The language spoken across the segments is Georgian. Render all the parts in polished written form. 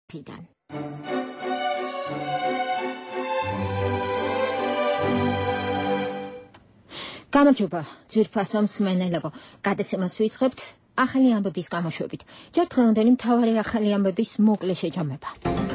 ხიდან. გამარჯობა, ძვირფასო მსმენელებო. გადაცემას ვიწყებთ ახალი ამბების გამოშვებით. ჯერ დღევანდელი მთავარი ახალი ამბების მოკლე შეჯამება.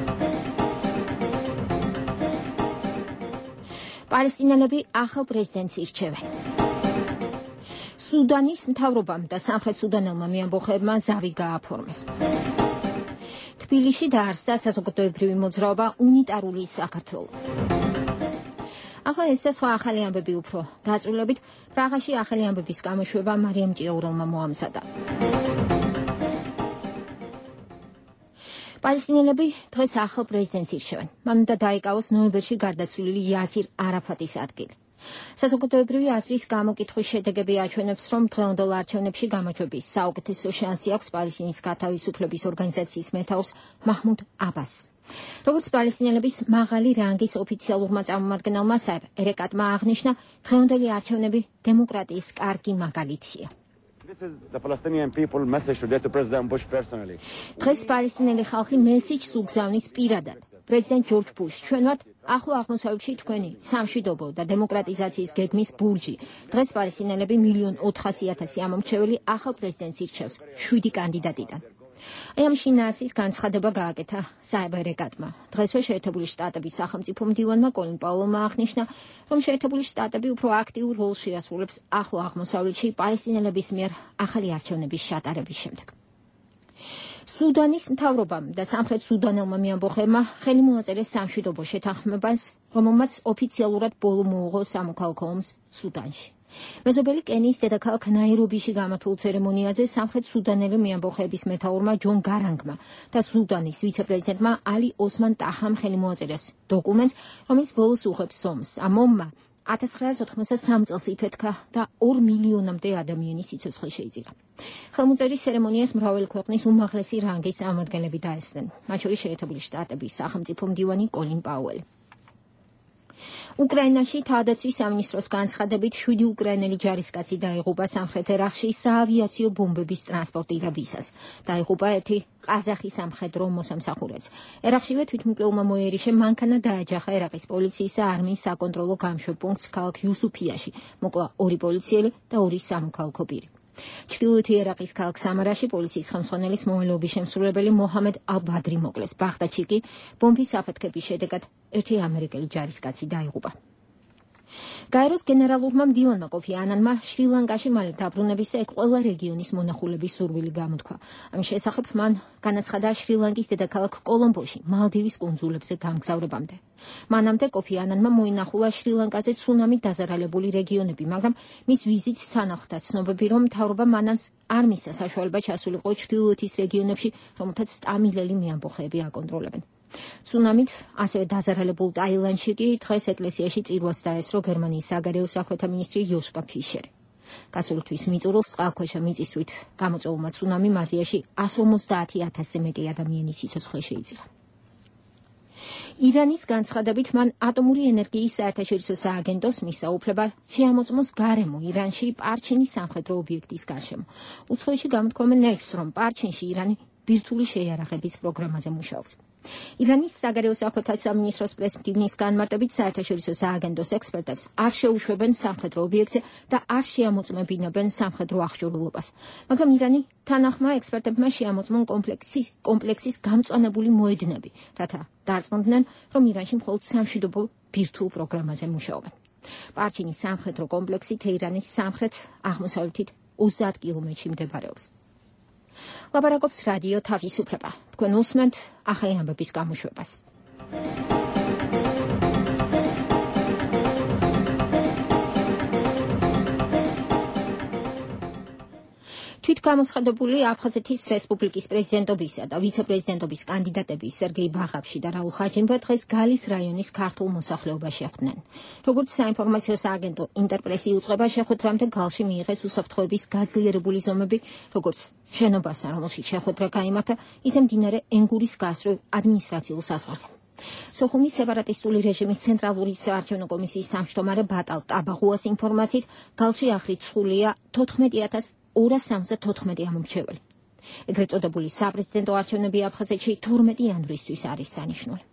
პალესტინელები ახალ პრეზიდენტს ირჩევენ. სუდანის მთავრობამ და სამხრეთ სუდანელმა მეამბოხეებმა ზავი გააფორმეს. თბილისში დაარსდა საზოგადოებრივი მოძრაობა უნიტარული საქართველო. ახლა ეს და სხვა ახალი ამბები უფრო დაწვრილებით პრაღაში ახალი ამბების გამოშვება მარიამ ჭიაურელმა მოამზადა. პალესტინელები დღეს ახალ პრეზიდენტს ირჩევენ. მან უნდა დაიკავოს ნოემბერში გარდაცვლილი იასირ არაფატის ადგილი. საზოგადოებრივი აზრის გამოკითხვის შედეგები აჩვენებს, რომ დღევანდელ არჩევნებში გამარჯვების საუკეთესო შანსი აქვს პალესტინის გათავისუფლების ორგანიზაციის მეთაურს მაჰმუდ აბასს. როგორც პალესტინელების მაღალი რანგის ოფიციალურმა წარმომადგენელმა საებ ერეკატმა აღნიშნა, დღევანდელი არჩევნები დემოკრატიის კარგი მაგალითია. დღეს პალესტინელი ხალხი მესიჯს უგზავნის პირადად. პრეზიდენტ ჯორჯ ბუშს, ჩვენ ვართ ახლო აღმოსავლეთში თქვენი სამშვიდობო და დემოკრატიზაციის გეგმის ბურჯი. დღეს პალესტინელები 1,400,000 ამომრჩეველი ახალ პრეზიდენტს ირჩევს 7 კანდიდატიდან. აი ამ შინაარსის განცხადება გააკეთა საებ ერეკატმა. დღესვე შეერთებული შტატების სახელმწიფო მდივანმა კოლინ პაუელმა აღნიშნა, რომ შეერთებული შტატები უფრო აქტიურ როლს შეასრულებს ახლო აღმოსავლეთში პალესტინელების მიერ ახალი არჩევნების შეტარების შემდეგ. სუდანის მთავრობამ და სამხრეთ სუდანელმა მეამბოხეებმა ხელი მოაწერეს სამშვიდობო შეთანხმებას, რომელმაც ოფიციალურად ბოლო მოუღო სამოქალაქო ომს სუდანში. მეზობელი კენიის დედაქალაქ ნაირობიში გამართულ ცერემონიაზე სამხრეთ სუდანელი მეამბოხეების მეთაურმა ჯონ გარანგმა და სუდანის ვიცე-პრეზიდენტმა ალი ოსმან ტაჰამ ხელი მოაწერეს დოკუმენტს, რომელიც ბოლოს უღებს ომს. ამ ომმა 1983 წელს იფეთქა და 2 მილიონამდე ადამიანის სიცოცხლე შეიწირა. ხელმოწერის ცერემონიას მრავალი ქვეყნის უმაღლესი რანგის წარმომადგენლები დაესწრნენ, მათ შორის შეერთებული შტატების სახელმწიფო მდივანი კოლინ პაუელი. უკრაინაში თავდაცვის სამინისტროს განცხადებით 7 უკრაინელი ჯარისკაცი დაიღუპა სამხრეთ ერაყში საავიაციო ბომბების ტრანსპორტირებისას. დაიღუპა ერთი ყაზახი სამხედრო მოსამსახურეც. ერაყშივე თვითმკვლელმა მოიერიშე მანქანა დააჯახა ერაყის პოლიციის და არმიის საკონტროლო გამშვებ პუნქტს ქალაქ იუსუფიაში. მოკლა 2 პოლიციელი და 2 სამოქალაქო პირი. ჩრდილოეთი ერაყის ქალაქ სამარაში პოლიციის ხელმძღვანელის მოვალეობის შემსრულებელი მოჰამედ ალ-ბადრი მოკლეს. ბაღდადში კი ბომბის აფეთქების შედეგად ერთი ამერიკელი ჯარისკაცი დაიღუპა. გაეროს გენერალურმა მდივანმა კოფი ანანმა შრი-ლანკაში მალე დაბრუნებისა ეგ ყველა რეგიონის მონახულების სურვილი გამოთქვა. ამის შესახებ მან განაცხადა შრი-ლანკის დედაქალაქ კოლომბოში მალდივის კუნძულებზე გამგზავრებამდე. მანამდე კოფი ანანმა მოინახულა შრი-ლანკაზე ცუნამით დაზარალებული რეგიონები, მაგრამ მის ვიზიტს თან ახლდა ცნობები, რომ მთავრობა მანას არ მისცა საშუალება ჩასულიყო ჩრდილოეთის რეგიონებში, რომელთაც ტამილელი მეამბოხეები აკონტროლებენ. ცუნამით ასევე დაზარალებულ ტაილანდში კი დღეს ეკლესიაში წირვას დაესწრო გერმანიის საგარეო საქმეთა მინისტრი იოშკა ფიშერი. გასული თვის მიწურულს წყალქვეშა მიწისძვრით გამოწვეულმა ცუნამიმ აზიაში 150,000-ზე მეტი ადამიანის სიცოცხლე შეიწირა. ირანის განცხადებით მან ატომური ენერგიის საერთაშორისო სააგენტოს მისცა უფლება შეამოწმოს გარემო ირანში პარჩინის სამხედრო ობიექტის გარშემო. უცხოეთში გამოთქვამენ ნეშს, რომ პარჩინში ირანი ბირთვული შეიარაღების პროგრამაზე მუშაობს. ირანის საგარეო საქმეთა სამინისტროს პრესმდივნის განმარტებით საერთაშორისო სააგენტოს ექსპერტებს არ შეუშვებენ სამხედრო ობიექტზე და არ შეამოწმებინებენ სამხედრო აღჭურვილობას. მაგრამ ირანი თანახმა ექსპერტებმა შეამოწმონ კომპლექსის გამწვანებული მოედნები, რათა დარწმუნდნენ, რომ ირანში მხოლოდ სამშვიდობო ბირთვულ პროგრამაზე მუშაობენ. პარჩინის სამხედრო კომპლექსი თეირანის სამხრეთ აღმოსავლეთით 30 კილომეტრში მდებარეობს. ლაპარაკობს რადიო თავისუფლება. თქვენ უსმენთ ახალი ამბების გამოშვებას. თვითგამოცხადებული აფხაზეთის რესპუბლიკის პრეზიდენტობისა და ვიცე-პრეზიდენტობის კანდიდატები სერგეი ბაღაფში და რაულ ხაჯიმბა დღეს გალის რაიონის ქართულ მოსახლეობაში ხვდნენ. როგორც საინფორმაციო სააგენტო ინტერპრესი უწყება, შეხვედრამდე გალში მიიღეს უსაფრთხოების გაძლიერებული ზომები, როგორც შენობასთან, რომელშიც შეხვედრა გაიმართა, ისე მდინარე ენგურის გასწვრივ ადმინისტრაციულ საზღვარზე. სოხუმის სეპარატისტული რეჟიმის ცენტრალური საარჩევნო კომისიის თავმჯდომარე ბატალ ტაბაღუას ინფორმაციით, გალში აღრიცხულია 14,274 ამომრჩეველი. ეგრეთ წოდებული საპრეზიდენტო არჩევნები აფხაზეთში 12 იანვრისთვის არის დანიშნული.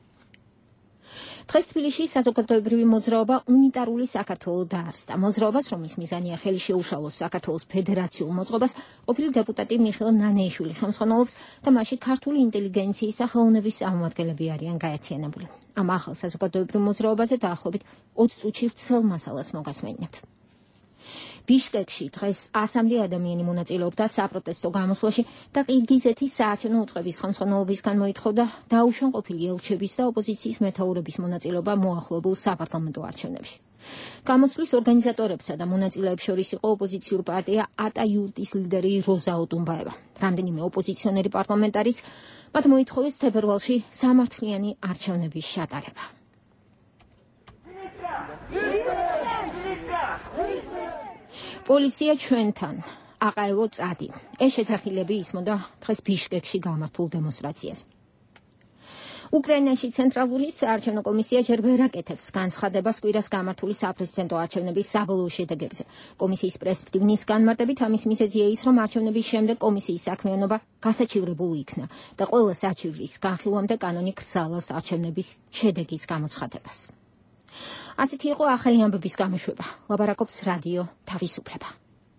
დღეს თბილისში საზოგადოებრივი მოძრაობა უნიტარული საქართველო დაარსდა. მოძრაობას, რომლის მიზანია ხელი შეუშალოს საქართველოს ფედერაციულ მოწყობას, ყოფილი დეპუტატი მიხეილ ნანეიშვილი ხელმძღვანელობს და მასში ქართული ინტელიგენციის და ხელოვნების წარმომადგენლები არიან გაერთიანებული. ამ ახალ საზოგადოებრივ მოძრაობაზე დაახლოებით 20 წუთში ვრცელ მასალას მოგასმენინებთ. ბიშკეკში დღეს 100-მდე ადამიანი მონაწილეობდა საპროტესტო გამოსვლაში და ყირგიზეთის საარჩევნო უწყების ხელმძღვანელობისგან მოითხოვდა დაუშვან ყოფილი ელჩების და ოპოზიციის მეთაურების მონაწილეობა მოახლოებულ საპარლამენტო არჩევნებში. გამოსვლის ორგანიზატორებსა და მონაწილეებს შორის იყო ოპოზიციურ პარტია ატა იურტის ლიდერი როზა ოტუმბაევა. რამდენიმე ოპოზიციონერი პარლამენტარიც მათ მოითხოვეს თებერვალში სამართლიანი არჩევნების შეტარება. პოლიცია ჩვენთან აყაევო წადი. ეს შეძახილები ისმოდა დღეს ბიშკეკში გამართულ დემონსტრაციას. უკრაინაში ცენტრალური საარჩევნო კომისია ჯერ ვერ აკეთებს განცხადებას კვირას გამართული საპრეზიდენტო არჩევნების საბოლოო შედეგებზე. კომისიის პრესპტივნის განმარტებით ამის მიზეზია ის, რომ არჩევნების შემდეგ კომისიის საქმიანობა გასაჩივრებული იქნა და ყველა საჩივრის განხილვამდე კანონი კრძალავს არჩევნების შედეგის გამოცხადებას. ასეთი იყო ახალი ამბების გამოშვება. ლაბარაკობს რადიო თავისუფლება.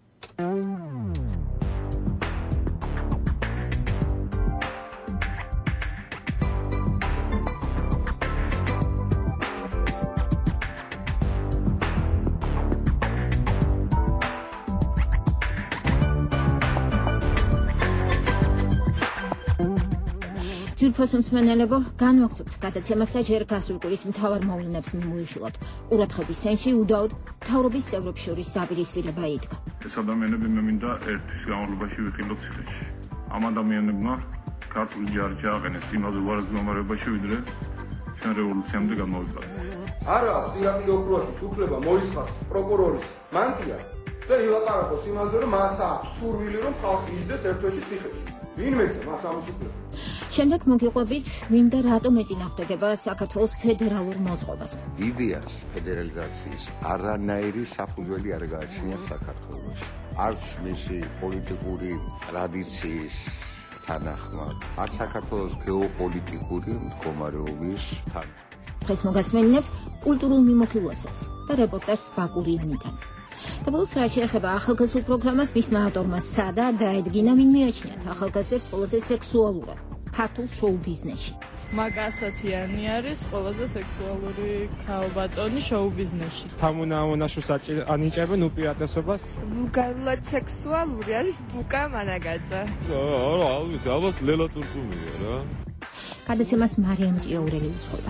ძვირფასო მსმენელებო, განვაგრძობთ გადაცემას და ჯერ გასულ კვირის მთავარ მოვლენებს მიმოიხილავთ. ყურადღების ცენტრში უდაოდ მთავრობის წევრებს შორის დაპირისპირება იდგა. ეს ადამიანები მე მინდა ერთვის განმავლობაში ვიხილოთ ციხეში. ამ ადამიანებმა ქართული ჯარი ჩააყენეს იმაზე უარესდამარებაში, ვიდრე ჩვენ რევოლუციამდე გამოვიყარეთ. არა აქვს ირაკლი ოქროაშის უფლება მოისხას პროკურორის მანტია და ილაპარაკოს იმაზე, რომ მას აქვს სურვილი, რომ ხალხი იჯდეს ერთვეში ციხეში. ვინმესა მას ამის უფლება. შემდეგ მოგიყვებით, ვინ და რატომ ეწინააღმდეგება საქართველოს ფედერალურ მოწყობას. იდეას ფედერალიზაციის არანაირი საფუძველი არ გააჩნია საქართველოში. არც მისი პოლიტიკური ტრადიციის თანახმად, არც საქართველოს გეოპოლიტიკური მდგომარეობის თან. დღეს მოგასმენინებთ კულტურულ მიმოხილვასაც და რეპორტაჟს ბაკურიანიდან. და ბოლოს რა შეეხება ახალგაზრდულ პროგრამას, მისმა ავტორმა სადა დაედგინა, ვინ მიაჩნიათ ახალგაზრდებს ყველაზე სექსუალურად ქართულ შოუ ბიზნესში. მაგა ასათიანი არის ყველაზე სექსუალური ქალბატონი შოუ ბიზნესში. თამუნაშუს ანიჭებენ უპირატესობას. ვულგარულად სექსუალური არის ბუკა მანაგაძე. არა, ალბათ ლელა წურწუმია რა. გადაცემას მარიამ ჭიაურელი უძღვება.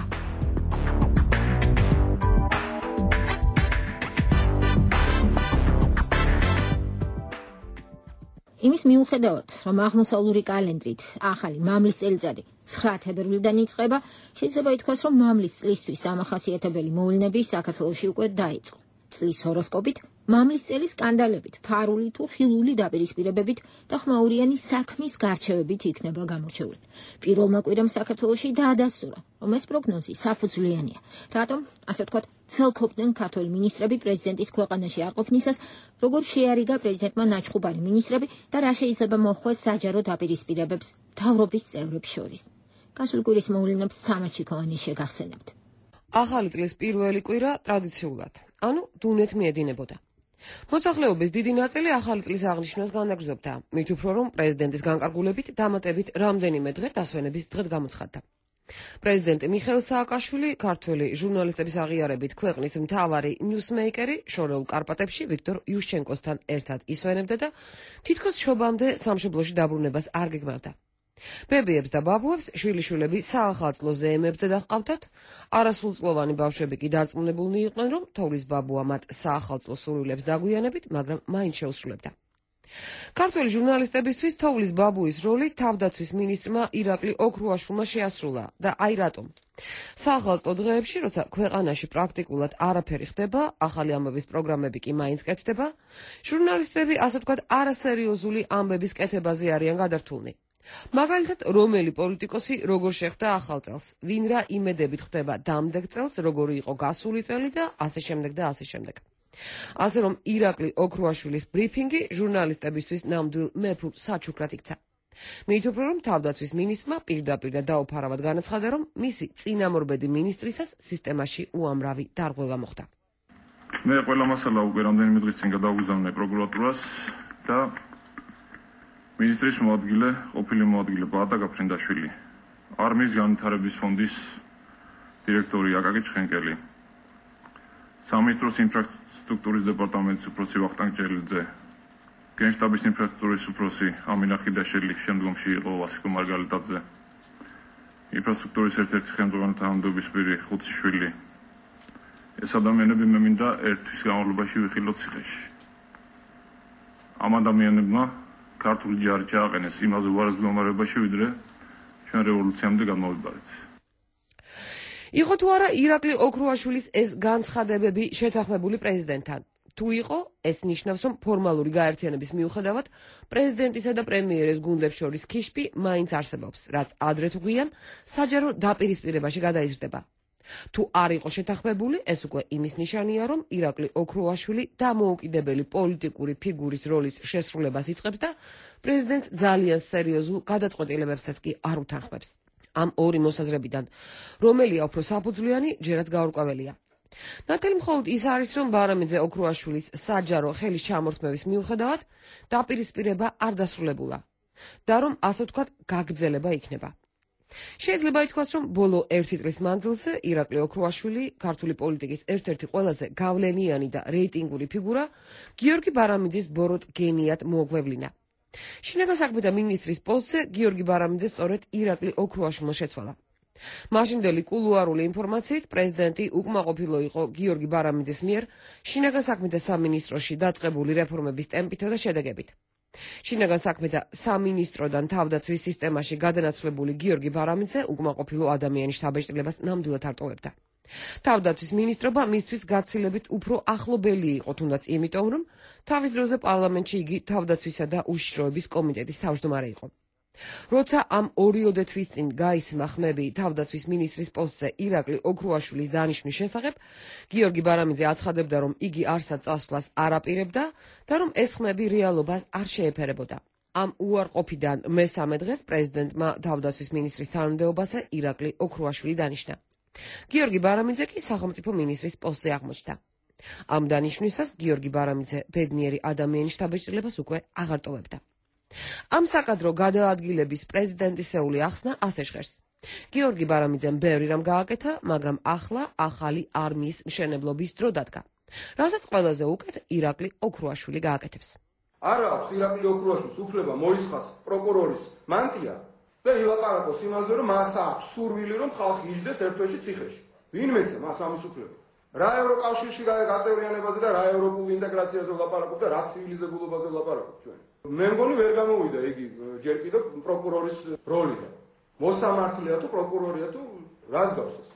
იმის მიუხედავად, რომ აღმოსავლური კალენდრით ახალი მამლის წელიწადი 9 თებერვლიდან იწყება, შეიძლება ითქვას, რომ მამლის წლისთვის დამახასიათებელი მოვლენები საქართველოში უკვე დაიწყო. წლის ჰოროსკოპით, მამლის წელი სკანდალებით, ფარული თუ ხილული დაპირისპირებებით და ხმაურიანი საქმის გარჩევებით იქნება გამორჩეული. პირველმა კვირამ საქართველოში დაადასტურა, რომ ეს პროგნოზი საფუძვლიანია. რატომ, ასე ვთქვათ, ცელქობდნენ ქართველი მინისტრები პრეზიდენტის ქვეყანაში არ ყოფნისას, როგორ შეარიგა პრეზიდენტმა ნაჩხუბარი მინისტრები და რა შეიძლება მოჰყვეს საჯარო დაპირისპირებებს მთავრობის წევრებს შორის. გასული კვირის მოვლენებს თამაჩიკოვანი შეგახსენებთ. ახალი წლის პირველი კვირა ტრადიციულად, ანუ დუნეთ მიედინებოდა. მოსახლეობის დიდი ნაწილი ახალი წლის აღნიშვნას განაგრძობდა, მით უფრო რომ პრეზიდენტის განკარგულებით დამატებით რამდენიმე დღე დასვენების დღედ გამოცხადდა. პრეზიდენტი მიხეილ სააკაშვილი ქართველი ჟურნალისტების აღიარებით ქვეყნის მთავარი ნიუსმეიკერი შორეულ კარპატებში ვიქტორ იუშჩენკოსთან ერთად ისვენებდა და თითქოს შობამდე სამშობლოში დაბრუნებას არ გეგმავდა. ბებიებს და ბაბუებს შვილიშვილები საახალწლო ზეიმებზე დაჰყავდათ, არასრულწლოვანი ბავშვები კი დარწმუნებულნი იყვნენ, რომ თოვლის ბაბუა მათ საახალწლო სურვილებს დაგვიანებით, მაგრამ მაინც შეუსრულებდა. ქართველი ჟურნალისტებისთვის თოვლის ბაბუის როლი თავდაცვის მინისტრმა ირაკლი ოქრუაშვილმა შეასრულა და აი რატომ. საახალწლო დღეებში, როცა ქვეყანაში პრაქტიკულად არაფერი ხდება, ახალი ამბების პროგრამები კი მაინც კეთდება, ჟურნალისტები, ასე ვთქვათ, არასერიოზული ამბების კეთებაზე არიან გადართულნი. მაგალითად, რომელი პოლიტიკოსი როგორ შეხვდა ახალ წელს, ვინ რა იმედებით ხდება დამდეგ წელს, როგორი იყო გასული წელი და ასე შემდეგ და ასე შემდეგ. ასე რომ ირაკლი ოქრუაშვილის ბრიფინგი ჟურნალისტებისთვის ნამდვილ მეფურ საჩუქრად იქცა. მით უფრო რომ თავდაცვის მინისტრმა პირდაპირ და დაუფარავად განაცხადა, რომ მისი წინამორბედი მინისტრისას სისტემაში უამრავი დარღვევა მოხდა. მე ყველა მასალა უკვე რამდენიმე დღის წინ გადავგზავნე პროკურატურას და მინისტრის მოადგილე, ყოფილი მოადგილე ბატა გაფრინდაშვილი, არმიის განვითარების ფონდის დირექტორი აკაკი ჩხენკელი, სამინისტროს ინფრასტრუქტურის დეპარტამენტის უფროსი ვახტანგ ჭელიძე, გენშტაბის ინფრასტრუქტურის უფროსი ამინა ხიდაშელი, შემდგომში იყო ვასილ მარგალიტაძე, ინფრასტრუქტურის ერთ-ერთი ხელმძღვანელთა თანამდებობის პირი ხუციშვილი. ეს ადამიანები მე მინდა ერთ თვის განმავლობაში ვიხილოთ ციხეში. ამ ადამიანებმა ქართული ჯარი ჩააყენეს იმაზე უარეს მდგომარეობაში, ვიდრე ჩვენ რევოლუციამდე გამოვიბარეთ. იყო თუ არა ირაკლი ოქრუაშვილის ეს განცხადებები შეთანხმებული პრეზიდენტთან? თუ იყო, ეს ნიშნავს, რომ ფორმალური გაერთიანების მიუხედავად პრეზიდენტისა და პრემიერის გუნდებს შორის ქიშპი მაინც არსებობს, რაც ადრე თუ გვიან საჯარო დაპირისპირებაში გადაიზრდება. თუ არ იყო შეთანხმებული, ეს უკვე იმის ნიშანია, რომ ირაკლი ოქრუაშვილი დამოუკიდებელი პოლიტიკური ფიგურის როლის შესრულებას იწყებს და პრეზიდენტს ძალიან სერიოზულ გადაწყვეტილებებსაც კი არ უთანხმებს. ამ ორი მოსაზრებიდან რომელია უფრო საფუძვლიანი, ჯერაც გაურკვეველია. ნათელი მხოლოდ ის არის, რომ ბარამიძე ოქრუაშვილის საჯარო ხელის ჩამორთმევის მიუხედავად დაპირისპირება არ დასრულებულა და რომ ასე ვთქვათ გაგრძელება იქნება. შეიძლება ითქვას, რომ ბოლო 1 წლის მანძილზე ირაკლი ოქრუაშვილი ქართული პოლიტიკის ერთ-ერთი ყველაზე გავლენიანი და რეიტინგური ფიგურა გიორგი ბარამიძის ბოროტ გენიად მოგვევლინა. შინაგან საქმეთა მინისტრის პოსტზე გიორგი ბარამიძე სწორედ ირაკლი ოქრუაშვილმა შეცვალა. მაშინდელი კულუარული ინფორმაციით პრეზიდენტი უკმაყოფილო იყო გიორგი ბარამიძის მიერ შინაგან საქმეთა სამინისტროში დაწყებული რეფორმების ტემპითა და შედეგებით. შინაგან საქმეთა სამინისტროდან თავდაცვის სისტემაში გადანაცვლებული გიორგი ბარამიძე უკმაყოფილო ადამიანის საბეჭდილებას ნამდვილად არტოვებდა. თავდაცვის მინისტრობა მისთვის გაცილებით უფრო ახლობელი იყო, თუნდაც იმიტომ, რომ თავის დროზე პარლამენტში იგი თავდაცვისა და უშიშროების კომიტეტის თავმჯდომარე იყო. როცა ამ 2 თვის წინ გაისმა ხმები თავდაცვის მინისტრის პოსტზე ირაკლი ოქრუაშვილის დანიშვნის შესახებ, გიორგი ბარამიძე აცხადებდა, რომ იგი არსად წასვლას არ აპირებდა და რომ ეს ხმები რეალობას არ შეეფერებოდა. ამ უარყოფიდან მესამე დღეს პრეზიდენტმა თავდაცვის მინისტრის თანამდებობაზე ირაკლი ოქრუაშვილი დანიშნა. გიორგი ბარამიძე კი სახელმწიფო მინისტრის პოსტზე აღმოჩნდა. ამ დანიშვნისას გიორგი ბარამიძე ბედნიერი ადამიანის შთაბეჭდილებას უკვე აღარ ტოვებდა. ამ საკადრო გადაადგილების პრეზიდენტისეული ახსნა ასე ჟღერს. გიორგი ბარამიძემ ბევრი რამ გააკეთა, მაგრამ ახლა ახალი არმიის მშენებლობის დრო დადგა, რასაც ყველაზე უკეთ ირაკლი ოქრუაშვილი გააკეთებს. არ აქვს ირაკლი ოქრუაშვილს უფლება მოისხას პროკურორის მანტია და ილაპარაკოს იმაზე, რომ მას აქვს სურვილი, რომ ხალხი იჯდეს ერთ თვეში ციხეში. ვინმეცა მას ამის უფლება? რა ევროკავშირში გაწევრიანებაზე და რა ევროპულ ინტეგრაციაზე ვლაპარაკობ და რა ცივილიზებულობაზე ვლაპარაკობ ჩვენ. მე მგონი ვერ გამოვიდა იგი ჯერ კიდევ პროკურორის როლიდან. მოსამართლეა თუ პროკურორია თუ რას გავს ეს?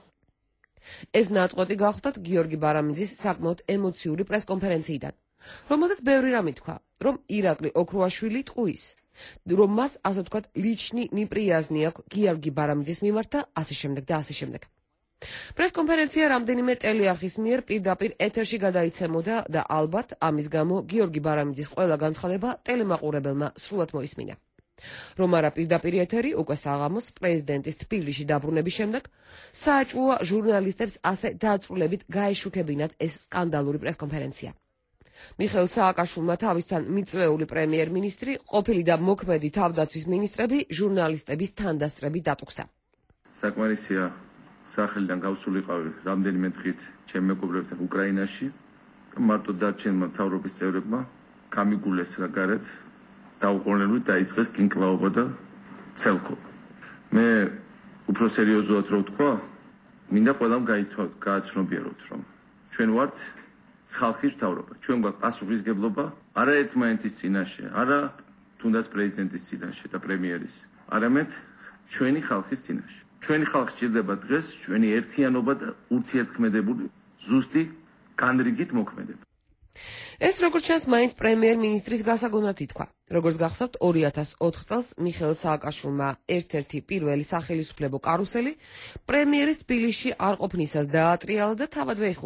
ეს ნაწყვეტი გახდათ გიორგი ბარამიძის საკმაოდ ემოციური პრესკონფერენციიდან, რომელზეც ბევრი რამ ითქვა, რომ ირაკლი ოქრუაშვილი ტყუის, რომ მას ასე ვთქვათ ლიჩნი ნიპრიაზნი აქვს გიორგი ბარამიძის მიმართ და ასე შემდეგ და ასე შემდეგ. პრესკონფერენცია რამდენიმე ტელეარხის მიერ პირდაპირ ეთერში გადაიცემოდა და ალბათ ამის გამო გიორგი ბარამიძის ყველა განცხადება ტელემაყურებელმა სრულად მოისმინა. რომ არა პირდაპირ ეთერი, უკვე საღამოს პრეზიდენტის თბილისში დაბრუნების შემდეგ საჭუა ჟურნალისტებს ასე დაწვრილებით გაეშუქებინათ ეს სკანდალური პრესკონფერენცია. მიხეილ სააკაშვილმა თავისთან მიწვეული პრემიერ-მინისტრი, ყოფილი და მოქმედი თავდაცვის მინისტრები ჟურნალისტების თანდასწრებით დატუქსა. საკმარისია სახელიდან გავსულიყავი რამდენიმე დღით ჩემ მეგობრებთან უკრაინაში და მარტო დარჩენმა მთავრობის წევრებმა გამიგულეს რა გარეთ დაუყოვნებლივ დაიწყეს კინკლაობა და ცელქობა. მე უფრო სერიოზულად რო ვთქვა, მინდა ყველამ გააცნობიეროთ, რომ ჩვენ ვართ ხალხის მთავრობა. ჩვენ გვაქვს პასუხისგებლობა არა ერთმანეთის წინაშე, არა თუნდაც პრეზიდენტის წინაშე და პრემიერის, არამედ ჩვენი ხალხის წინაშე. ჩვენი ხალხი სჭირდება დღეს ჩვენი ერთიანობა და ურთიერთქმედებული ზუსტი განრიგით მოქმედება. ეს როგორც ჩანს მაინც პრემიერ-მინისტრის გასაგონად ითქვა. როგორც გახსოვთ, 2004 წელს მიხეილ სააკაშვილმა ერთ-ერთი პირველი სახელისუფლებო კარუსელი პრემიერის თბილისში არ ყოფნისას დაატრიალა და თავადვე იხუმრა.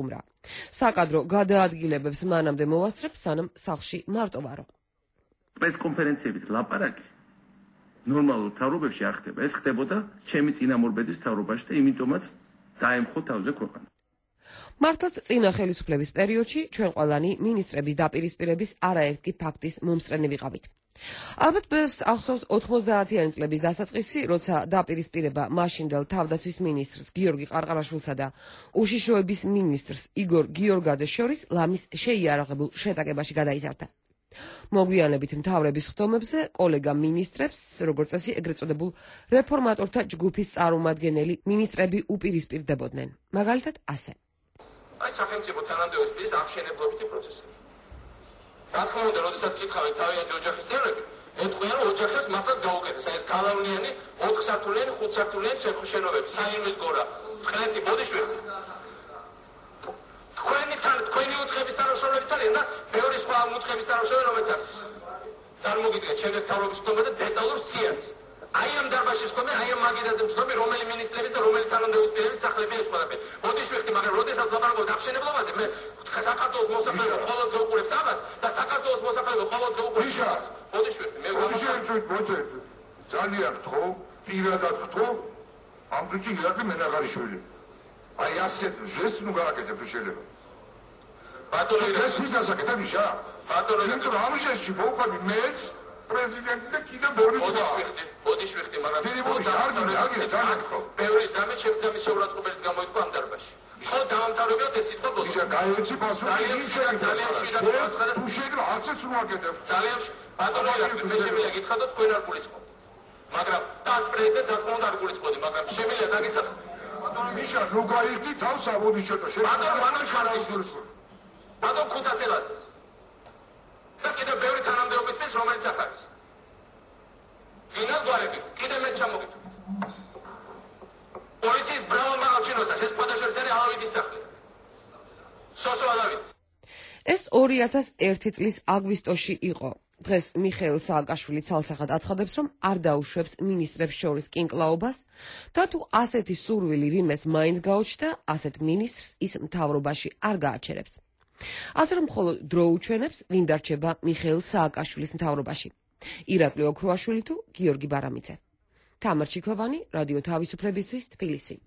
საკადრო გადაადგილებებს მანამდე მოვასწრებს, სანამ სახლში მარტო ვარო. პრესკონფერენციებით ლაპარაკი ნორმალურ თავრობებში არ ხდება. ეს ხდებოდა ჩემი წინამორბედის თავრობაში და იმიტომაც დაემხო თავზე ქვეყანა. მართლაც წინა ხელისუფლების პერიოდში ჩვენ ყველანი მინისტრების დაპირისპირების არაერთი ფაქტის მომსწრენი ვიყავით. ალბათ ბევრს ახსოვს 90-იანი წლების დასაწყისი, როცა დაპირისპირება მაშინდელ თავდაცვის მინისტრს გიორგი ყარყარაშვილსა და უშიშროების მინისტრს იგორ გიორგაძეს შორის ლამის შეიარაღებულ შეტაკებაში გადაიზარდა. მოგვიანებით მთავრების ხდომებზე კოლეგა მინისტრებს, როგორც წესი, ეგრეთ წოდებულ რეფორმატორთა ჯგუფის წარმომადგენელი მინისტრები უპირისპირდებოდნენ. მაგალითად ასე. აი სახელმწიფო თანამდებობის აღშენებლობითი პროცესები. რა თქმა უნდა, როდესაც კითხავენ თავიანთი ოჯახის წევრები, ეთქვიან, რომ ოჯახებს მართლაც გაუკეთეს. აი ეს გალავნიანი, 4 სართულიანი, 5 სართულიანი შენობები, საირმის გორა, წყლეთი, ბოდიშვილი. თქვენი უცხების თანაშრომლებიც არიან და ბევრი სხვა უცხების თანაშრომები, რომელიც არის. წარმოგიდგენთ, შემდეგ თავრობის ხდომა და დეტალურ სიას. აი ამ დარბაზის ხდომა, აი ამ მაგიდაზე ხდომა, რომელი მინისტრების და რომელი თანამდებობის პირების სახლებია ეს ყველაფერი. ბოდიშვილი, მაგრამ როდესაც ლაპარაკობთ აღშენებლობაზე, მე საქართველოს მოსახლეობა ყოველდღე უყურებს ამას და საქართველოს მოსახლეობა ყოველდღე უყურებს ამას. ბოდიშვილი, მე მოძებნ. ძალიან გთხოვ, პირადად გთხოვ, ამ კითხვი იარდი მენაღარიშვილი. აი ასეთ ჟესტს ნუ გააკეთებ შეიძლება. ბატონო, ეს ვიზასაკეთა მიშა? ბატონო, იმიტომ ამ ჟესტში მოვყავი მეც პრეზიდენტი და კიდე ბორი ბოდიშვილი, მაგრამ ძალიან გთხოვ. ბევრი ზამი შეურაცხყოფელიც გამოიქვა ამ დარბაზში. ხო დაამთავრებიოთ ეს სიტყვა ბოდიშვილი. გაიერთი პასუხი იმ ძალიან შეიძლება გასახადე თუ შეიძლება ასეც ნუ აკეთებ. ძალიან ბატონო, მე შემიძლია გითხრათ და თქვენ არ გულისხმობთ. მაგრამ და პრეზიდენტს რა თქმა უნდა არ გულისხმობდი, მაგრამ შემიძლია დაგისახო. ბატონო მიშა, ნუ გაიხდი თავს საბოდიშოთო. ბატონო, მანულ შარდისურს. ბატონო ქუთათელაძეს. და კიდე ბევრი თანამდებობის პირს, რომელიც აქ არის. ინაგვარები, კიდე მე ჩამოგიტო. პოლიციის ბრავალ მაღალჩინოსას, ეს ფოტოშოპზე ალავიდის სახლი. სოსო ალავით. ეს 2001 წლის აგვისტოში იყო. დღეს მიხეილ სააკაშვილი ცალსახად აცხადებს, რომ არ დაუშვებს მინისტრებს შორის კინკლაობას და თუ ასეთი სურვილი რიმეს მაინც გაუჩნდა, ასეთ მინისტრს ის მთავრობაში არ გააჩერებს. ასე რომ მხოლოდ დრო უჩვენებს, ვინ დარჩება მიხეილ სააკაშვილის მთავრობაში. ირაკლი ოქროაშვილი თუ გიორგი ბარამიძე. თამარ ჩიქოვანი, რადიო თავისუფლებისთვის, თბილისი.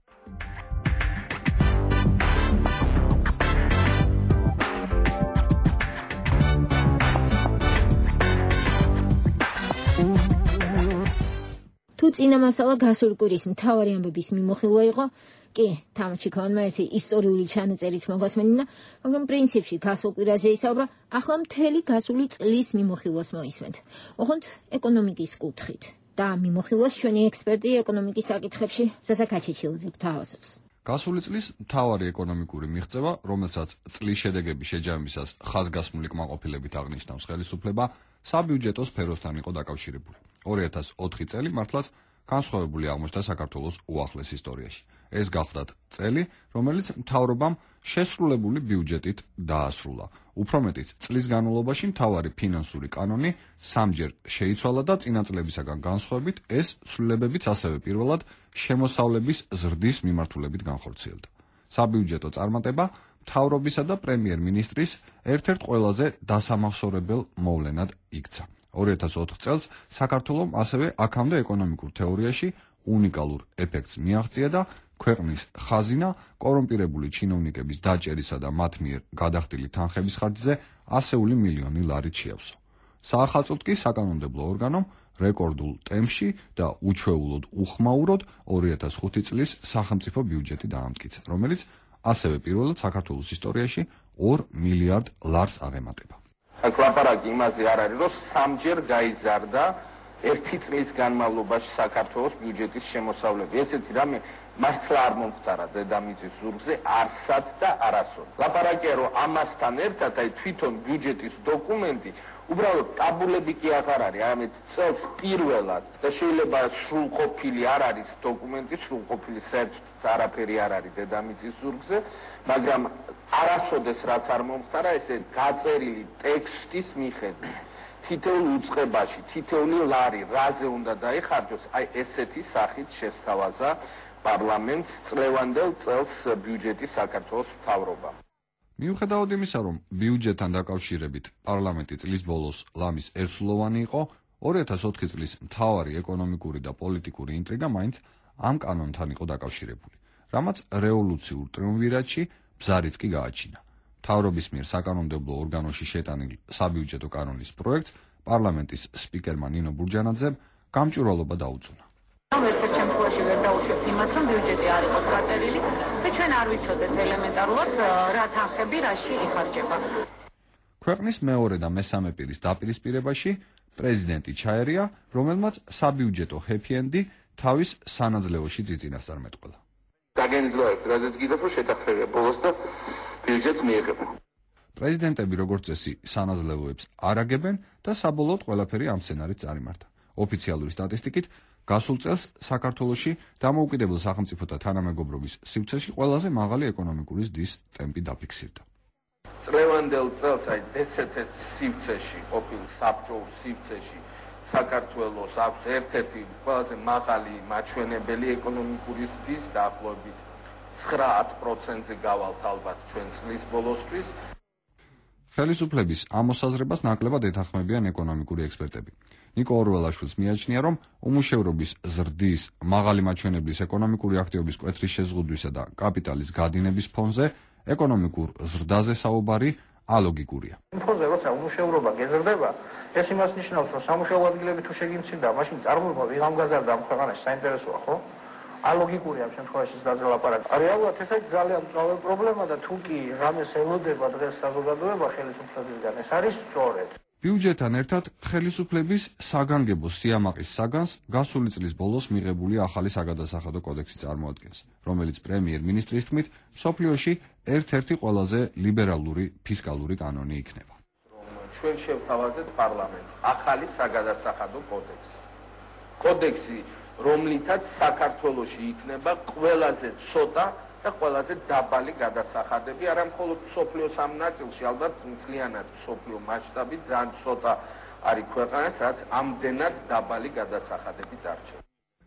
თუ წინა მასალა გასული კვირის მთავარი ამბების მიმოხილვა იყო, კი, თამარ ჩიქოვანმა ერთი ისტორიული ჩანაწერიც მოგვასმენინა, მაგრამ პრინციპში გასულ კვირაზე ისაუბრა, ახლა მთელი გასული წლის მიმოხილვას მოისმენთ. ოღონდ ეკონომიკის კუთხით. და მიმოხილვას ჩვენი ექსპერტი ეკონომიკის საკითხებში ზაზა კაჩიჩილაძე გვთავაზობს. გასული წლის მთავარი ეკონომიკური მიღწევა, რომელსაც წლის შედეგების შეჯამისას ხაზგასმული კმაყოფილებით აღნიშნავს ხელისუფლება, საბიუჯეტო სფეროსთან იყო დაკავშირებული. 2004 წელი მართლაც განსხვავებული აღმოჩნდა საქართველოს უახლეს ისტორიაში. ეს გახლდათ წელი, რომელიც მთავრობამ შესრულებული ბიუჯეტით დაასრულა. უფრო მეტიც, წლის განმავლობაში მთავარი ფინანსური კანონი სამჯერ შეიცვალა და წინა წლებისაგან განსხვავებით, ეს ცვლილებებიც ასევე პირველად შემოსავლების ზრდის მიმართულებით განხორციელდა. საბიუჯეტო წარმატება მთავრობისა და პრემიერ-მინისტრის ერთ-ერთ ყველაზე დასამახსოვრებელ მოვლენად იქცა. 2004 წელს საქართველომ ასევე აქამდე ეკონომიკურ თეორიაში უნიკალურ ეფექტს მიაღწია და ქვეყნის ხაზინა კორუმპირებული ჩინოვნიკების დაჭერისა და მათ მიერ გადახდილი თანხების ხარჯზე 100 მილიონი ლარით შეავსო. საახალწლოდ კი საკანონმდებლო ორგანომ რეკორდულ ტემპში და უჩვეულოდ უხმაუროდ 2005 წლის სახელმწიფო ბიუჯეტი დაამტკიცა, რომელიც ასევე პირველად საქართველოს ისტორიაში 2 მილიარდ ლარს აღემატება. აქ ლაპარაკი იმაზე არ არის, რომ სამჯერ გაიზარდა ერთი წლის განმავლობაში საქართველოს ბიუჯეტის შემოსავლები. ესეთი რამე მართლა არ მომხდარა დედამიწის ზურგზე არსად და არასოდ. ლაპარაკია, რომ ამასთან ერთად აი თვითონ ბიუჯეტის დოკუმენტი უბრალოდ ტაბულები კი აღარ არის, ამით წელს პირველად და შეიძლება სრულყოფილი არ არის დოკუმენტი, სრულყოფილი საერთოდ არაფერი არ არის დედამიწის ზურგზე, მაგრამ არასოდეს რაც არ მომხდარა, ესე გაწერილი ტექსტის მიხედვით თითოეულ უწყებაში, თითოეული ლარი რაზე უნდა დაიხარჯოს, აი ესეთი სახით შესთავაზა პარლამენტს წლევანდელ წელს ბიუჯეტის საქართველოს მთავრობამ. მიუხედავად იმისა, რომ ბიუჯეტთან დაკავშირებით პარლამენტი წლის ბოლოს ლამის ერთსულოვანი იყო, 2004 წლის მთავარი ეკონომიკური და პოლიტიკური ინტრიგა მაინც ამ კანონთან იყო დაკავშირებული, რამაც რევოლუციურ ტრიუმვირატში ბზარიც კი გააჩინა. მთავრობის მიერ საკანონმდებლო ორგანოში შეტანილ საბიუჯეტო კანონის პროექტს პარლამენტის სპიკერმა ნინო ბურჯანაძემ გამჭვირვალობა დაუწუნა. ერთ-ერთ შემთხვევაში ვერ დაუშვებთ იმას, რომ ბიუჯეტი არ იყოს გაწერილი და ჩვენ არ ვიცოდეთ ელემენტარულად რა თანხები რაში იხარჯება. ქვეყნის მეორე და მესამე პირის დაპირისპირებაში პრეზიდენტი ჩაერია, რომელმაც საბიუჯეტო ჰეპი-ენდი თავის სანაძლეოში წიწინასწარ მეტყველა. დაგენიძლევთ, რაზეც გიდევ, რომ შეთანხმებია ბოლოს და ბიუჯეტს მიიღებენ. პრეზიდენტები როგორც წესი სანაძლეოებს არ აგებენ და საბოლოოდ ყველაფერი ამ სცენარით წარიმართა. ოფიციალური სტატისტიკით გასულ წელს საქართველოში დამოუკიდებელ სახელმწიფოთა თანამეგობრობის სივრცეში ყველაზე მაღალი ეკონომიკური ზრდის ტემპი დაფიქსირდა. წლევანდელ წელს ესეთი სივრცეში, ყოფილ საბჭოურ სივრცეში საქართველოს აქვს ერთ-ერთი ყველაზე მაღალი მაჩვენებელი ეკონომიკური ზრდის დაახლოებით 9-10%-ზე გავალთ ალბათ ჩვენ წლის ბოლოსთვის. ხელისუფლების ამ მოსაზრებას ნაკლებად ეთანხმებიან ეკონომიკური ექსპერტები. ნიკო ორველაშვილს მიაჩნია, რომ უმუშევრობის ზრდის, მაღალი მაჩვენებლის ეკონომიკური აქტივობის კვეთრის შეზღუდვისა და კაპიტალის გადინების ფონზე ეკონომიკურ ზრდაზე საუბარი ალოგიკურია. ფონზე როცა უმუშევრობა გეზრდება, ეს იმას ნიშნავს, რომ სამუშაო ადგილები თუ შეგიმცირდა, მაშინ წარმოება ვიღამ გაზარდა ამ ქვეყანაში, საინტერესოა, ხო? ალოგიკურია ამ შემთხვევაში ზრდაზე ლაპარაკი. რეალურად ეს არის ძალიან მწვავე პრობლემა და თუ კი რამეს ელოდება დღეს საზოგადოება ხელისუფლებისგან, ეს არის სწორედ. ბიუჯეტთან ერთად ხელისუფლების საგანგებო სიამაყის საგანს გასული წლის ბოლოს მიღებული ახალი საგადასახადო კოდექსი წარმოადგენს, რომელიც პრემიერ-მინისტრის თქმით მსოფლიოში ერთ-ერთი ყველაზე ლიბერალური ფისკალური კანონი იქნება. ჩვენ შევთავაზეთ პარლამენტს ახალი საგადასახადო კოდექსი. კოდექსი, რომლითაც საქართველოში იქნება ყველაზე ცოტა და ყველაზე დაბალი გადასახადები, არა მხოლოდ მსოფლიოს ამ ნაწილში, ალბათ მთლიანად მსოფლიო მასშტაბით ძალიან ცოტა არის ქვეყანა, სადაც ამდენად დაბალი გადასახადები დარჩება.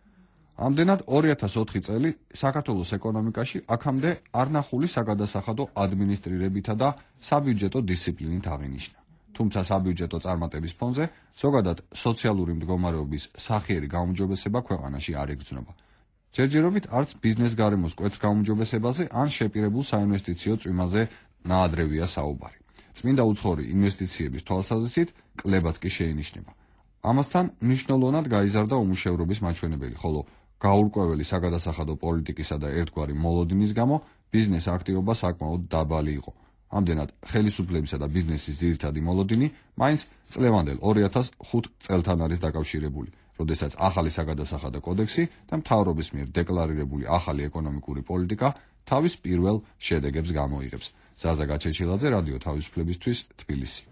ამდენად 2004 წელი საქართველოს ეკონომიკაში აქამდე არნახული საგადასახადო ადმინისტრირებითა და საბიუჯეტო დისციპლინით აღინიშნა. თუმცა საბიუჯეტო წარმატების ფონზე ზოგადად სოციალური მდგომარეობის სახიერი გაუმჯობესება ქვეყანაში არ იგრძნობა. ჯერჯერობით არც ბიზნეს გარემოს მკვეთრ გაუმჯობესებაზე ან შეპირებულ საინვესტიციო წვიმაზე ნაადრევია საუბარი. წმინდა უცხოური ინვესტიციების თვალსაზრისით კლებაც კი შეინიშნება. ამასთან მნიშვნელოვნად გაიზარდა უმუშევრობის მაჩვენებელი, ხოლო გაურკვეველი საგადასახადო პოლიტიკისა და ერთგვარი მოლოდინის გამო ბიზნეს აქტივობა საკმაოდ დაბალი იყო. ამდენად ხელისუფლებისა და ბიზნესის ძირითადი მოლოდინი მაინც წლევანდელ 2005 წელთან არის დაკავშირებული, როდესაც ახალი საგადასახადო კოდექსი და მთავრობის მიერ დეკლარირებული ახალი ეკონომიკური პოლიტიკა თავის პირველ შედეგებს გამოიღებს. ზაზა გაჩეჩილაძე, რადიო თავისუფლებისთვის, თბილისი.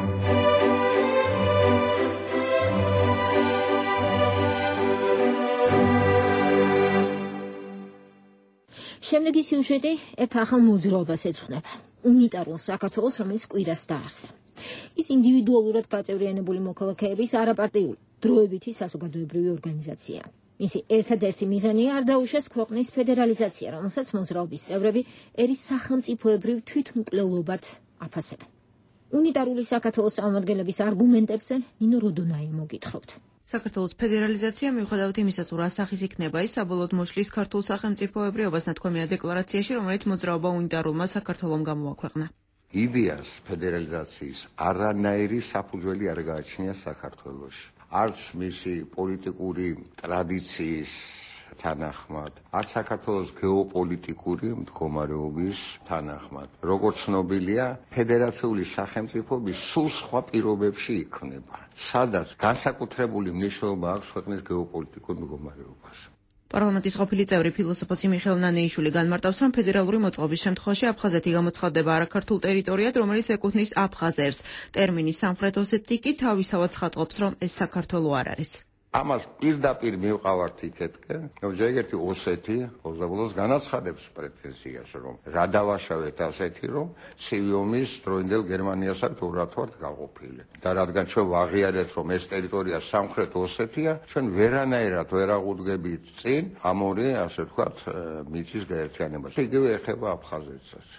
შემდეგი სიუჟეტი ერთ ახალ მოძრაობას ეძღვნება. უნიტარულ საქართველოს, რომელიც კვირას დაარსდა. ის ინდივიდუალურად გაწევრიანებული მოქალაქეების არაპარტიული დროებითი საზოგადოებრივი ორგანიზაცია. მისი ერთადერთი მიზანია არ დაუშვეს ქვეყნის ფედერალიზაცია, რომელსაც მოძრაობის წევრები ერის სახელმწიფოებრივ თვითმკვლელობად აფასებენ. უნიტარული საქართველოს წარმომადგენლების არგუმენტებზე ნინო როდონაია მოგითხრობთ. საქართველოს ფედერალიზაცია მიუხედავად იმისა, თუ რა სახის იქნება ის, საბოლოოდ მოშლის ქართულ სახელმწიფოებრიობას ნათქვამია დეკლარაციაში, რომელიც მოძრაობა უნიტარულმა საქართველომ გამოაქვეყნა. იდეას ფედერალიზაციის არანაირი საფუძველი არ გააჩნია საქართველოში. არც მისი პოლიტიკური ტრადიციის თანახმად, არც საქართველოს გეოპოლიტიკური მდგომარეობის თანახმად. როგორც ცნობილია, ფედერაციული სახელმწიფოები სულ სხვა პირობებში იქმნება, სადაც განსაკუთრებული მნიშვნელობა აქვს ქვეყნის გეოპოლიტიკურ მდგომარეობას. პარლამენტის ყოფილი წევრი ფილოსოფოსი მიხეილ ნანეიშვილი განმარტავს, რომ ფედერალური მოწყობის შემთხვევაში აფხაზეთი გამოცხადდება არაქართულ ტერიტორიად, რომელიც ეკუთვნის აფხაზერს. ტერმინი სამხრეთ ოსეთი კი თავისთავად ხატობს, რომ ეს საქართველო არ არის. ამას პირდაპირ მივყავართ იქეთკენ, რომ ჯერ ოსეთი ბოლოს განაცხადებს პრეტენზიას, რომ რა დავაშავეთ ასეთი, რომ ცივი ომის დროინდელ გერმანიას აქვს ორად ვართ გაყოფილი. და რადგან ჩვენ ვაღიარეთ, რომ ეს ტერიტორია სამხრეთ ოსეთია, ჩვენ ვერანაირად ვერ აღუდგებით წინ ამ ორი, ასე ვთქვათ, მიწის გაერთიანებას. იგივე ეხება აფხაზეთსაც.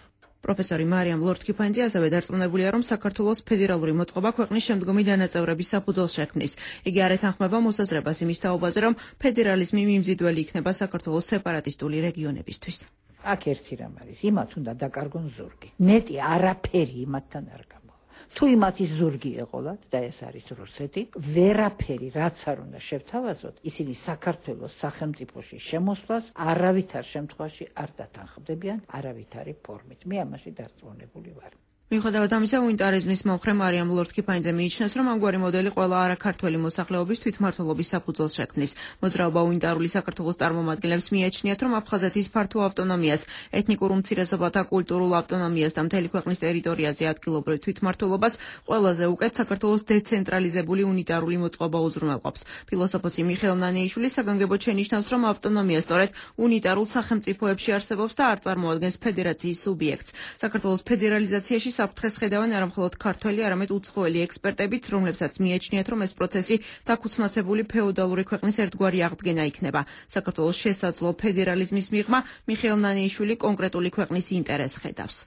პროფესორი მარიამ ლორთქიფანიძე ასევე დარწმუნებულია, რომ საქართველოს ფედერალური მოწყობა ქვეყნის შემდგომი დანაწევრების საფუძველს შექმნის. იგი არ ეთანხმება მოსაზრებას იმის თაობაზე, რომ ფედერალიზმი მიმზიდველი იქნება საქართველოს სეპარატისტული რეგიონებისთვის. აქ ერთი რამ არის, იმათ უნდა დაკარგონ ზურგი. მეტი არაფერი იმათთან არ გამოვა. თუ იმათ ის ზურგი ეყოლათ და ეს არის რუსეთი, ვერაფერი რაც არ უნდა შევთავაზოთ, ისინი საქართველოს სახელმწიფოში შემოსვლას არავითარ შემთხვევაში არ დათანხმდებიან არავითარი ფორმით. მე ამაში დარწმუნებული ვარ. მიუხედავად ამისა, უნიტარიზმის მომხრე მარიამ ლორთქიფანიძე მიიჩნევს, რომ ამგვარი მოდელი ყველა არაქართველი მოსახლეობის თვითმმართველობის საფუძველს შექმნის. მოძრაობა უნიტარული საქართველოს წარმომადგენლებს მიაჩნიათ, რომ აფხაზეთის ფართო ავტონომიას, ეთნიკურ უმცირესობათა კულტურულ ავტონომიას და მთელი ქვეყნის ტერიტორიაზე ადგილობრივ თვითმმართველობას ყველაზე უკეთ საქართველოს დეცენტრალიზებული უნიტარული მოწყობა უზრუნველყოფს. ფილოსოფოსი მიხეილ ნანიაიშვილი საგანგებოდ შენიშნავს, რომ ავტონომია სწორედ უნიტარულ სახელმწიფოებში არსებობს და არ წარმოადგენს ფედერაციის სუბიექტს. საქართველოს ფედერალიზაციაში საფრთხეს ხედავენ არა მხოლოდ ქართველი, არამედ უცხოელი ექსპერტებიც, რომლებსაც მიაჩნიათ, რომ ეს პროცესი დაქუცმაცებული ფეოდალური ქვეყნის ერთგვარი აღდგენა იქნება. საქართველოს შესაძლო ფედერალიზმის მიღმა მიხეილ ნანიაიშვილი კონკრეტული ქვეყნის ინტერესს ხედავს.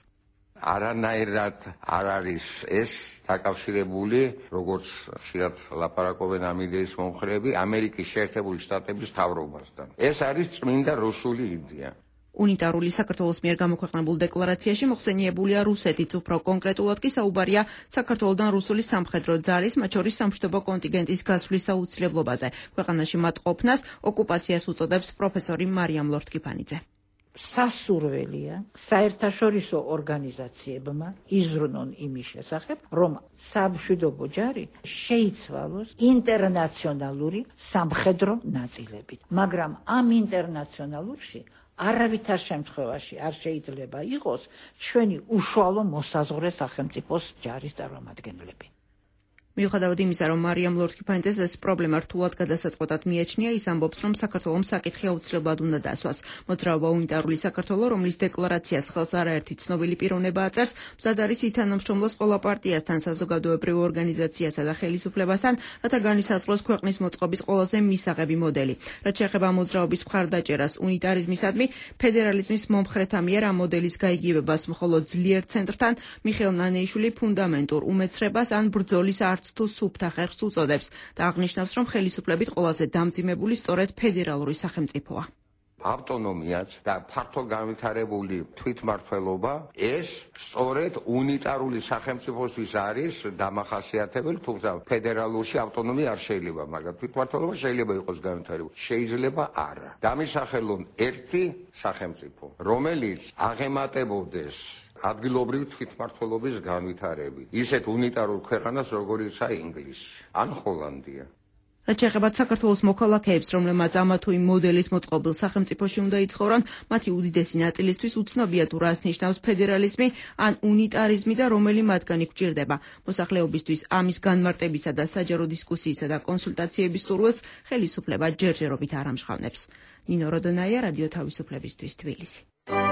არანაირად არ არის ეს დაკავშირებული, როგორც ხშირად ლაპარაკობენ ამ იდეის მომხრეები, ამერიკის შეერთებული შტატების მთავრობასთან. ეს არის წმინდა რუსული იდეა. უნიტარული საქართველოს მიერ გამოქვეყნებულ დეკლარაციაში მოხსენიებულია რუსეთიც, უფრო კონკრეტულად კი საუბარია საქართველოდან რუსული სამხედრო ძალის, მათ შორის სამშვიდობო კონტინგენტის გასვლის აუცილებლობაზე. ქვეყანაში მათ ყოფნას ოკუპაციას უწოდებს პროფესორი მარიამ ლორთქიფანიძე. სასურველია საერთაშორისო ორგანიზაციებმა იზრუნონ იმის შესახებ, რომ სამშვიდობო ჯარი შეიცვალოს ინტერნაციონალური სამხედრო ნაწილებით. მაგრამ ამ ინტერნაციონალურში არავითარ შემთხვევაში არ შეიძლება იყოს ჩვენი უშუალო მოსაზღვრე სახელმწიფოს ჯარის წარმომადგენლები. მიუხედავად იმისა, რომ მარიამ ლორთქიფანიძეს ეს პრობლემა რთულად გადასაწყვეტად მიაჩნია, ის ამბობს, რომ საქართველოს საკითხი აუცილებლად უნდა დასვას. მოძრაობა უნიტარული საქართველო, რომლის დეკლარაციას ხელს არაერთი ცნობილი პიროვნება აწერს, მზად არის ითანამშრომლოს ყველა პარტიასთან, საზოგადოებრივ ორგანიზაციასა და ხელისუფლებასთან, რათა განისაზღვროს ქვეყნის მოწყობის ყველაზე მისაღები მოდელი. რაც შეეხება მოძრაობის მხარდაჭერას უნიტარიზმისადმი, ფედერალიზმის მომხრეთა მიერ ამ მოდელის გაიგივებას მხოლოდ ძლიერ ცენტრთან მიხეილ ნანიაიშვილი ფუნდამენტურ უმეცრებას ან ბრძოლის არც თუ სუფთა ხერხს უწოდებს და აღნიშნავს, რომ ხელისუფლებით ყველაზე დამძიმებული სწორედ ფედერალური სახელმწიფოა. ავტონომიაც და ფართო განვითარებული თვითმმართველობა ეს სწორედ უნიტარული სახელმწიფოსთვის არის დამახასიათებელი, თუმცა ფედერალურში ავტონომია არ შეიძლება, მაგრამ თვითმმართველობა შეიძლება იყოს განვითარებული, შეიძლება არა. დამისახელონ ერთი სახელმწიფო, რომელიც აღემატებოდეს ადგილობრივი თვითმმართველობის განვითარებით, ისეთ უნიტარულ ქვეყანას, როგორიცაა ინგლისი ან ჰოლანდია. რაც შეეხება საქართველოს მოქალაქეებს, რომლებმაც ამა თუ იმ მოდელით მოწყობილ სახელმწიფოში უნდა იცხოვრონ, მათი უდიდესი ნაწილისთვის უცნობია თუ რას ნიშნავს ფედერალიზმი ან უნიტარიზმი და რომელი მათგანი გვჭირდება. მოსახლეობისთვის ამის განმარტებისა და საჯარო დისკუსიისა და კონსულტაციების სურვილს ხელისუფლება ჯერჯერობით არ ამჟღავნებს. ნინო როდონაია, რადიო თავისუფლებისთვის, თბილისი.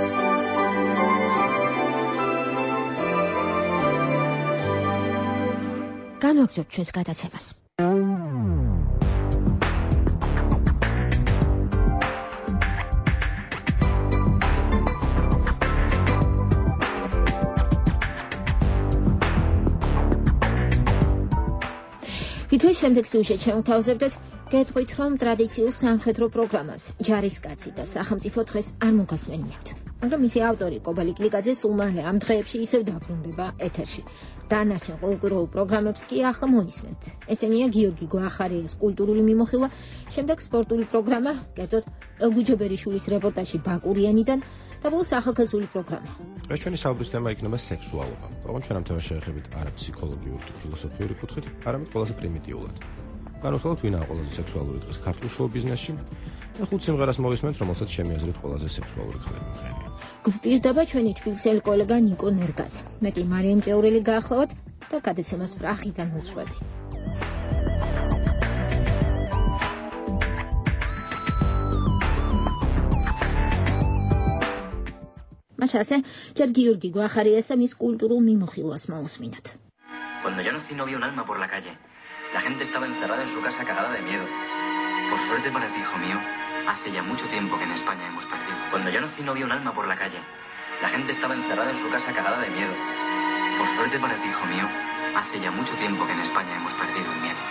განვაგრძობთ ჩვენს გადაცემას. ვიდრე შემდეგ სიუჟეტ შევთავაზებდეთ, გეტყვით, რომ ტრადიციულ სამხედრო პროგრამას ჯარისკაცი და სახელმწიფო დღეს არ მოგასმენიებთ. მაგრამ მისი ავტორი კობალი კლიკაძე სულ მალე ამ დღეებში ისევ დაბრუნდება ეთერში. დანარჩენ კულტურულ პროგრამებს კი ახლა მოისმენთ. ესენია გიორგი გვახარიას კულტურული მიმოხილვა, შემდეგ სპორტული პროგრამა, კერძოდ ელგუჯებერიშვილის რეპორტაჟი ბაკურიანიდან და ბოლოს ახალგაზრდული პროგრამა. ეს ჩვენი საუბრის თემა იქნება სექსუალობა. თუმცა ჩვენ ამ თემას შევეხებით არა ფსიქოლოგიური თუ ფილოსოფიური კუთხით, არამედ ყველაზე პრიმიტიულად. განვიხილოთ, ვინაა ყველაზე სექსუალური დღეს ქართულ შოუ-ბიზნესში და 5 სიმღერას მოვისმენთ, რომელსაც ჩემი აზრით ყველაზე სექსუალური ხდება. გვპირდება ჩვენი თბილისელი კოლეგა ნიკო ნერგაძე. მე კი მარიამ ჭეურელი გაახლავთ და გადაცემას პრაღიდან ვუძღვები. Machase, ჯერ გიორგი გვახარიასა მის კულტურულ მიმოხილვას მოусმინოთ. Cuando yo nací no vi un alma por la calle. La gente estaba encerrada en su casa cagada de miedo. Por suerte para ti, hijo mío, hace ya mucho tiempo que en España hemos perdido. Cuando yo nací no vi un alma por la calle. La gente estaba encerrada en su casa cagada de miedo. Por suerte para ti, hijo mío, hace ya mucho tiempo que en España hemos perdido el miedo.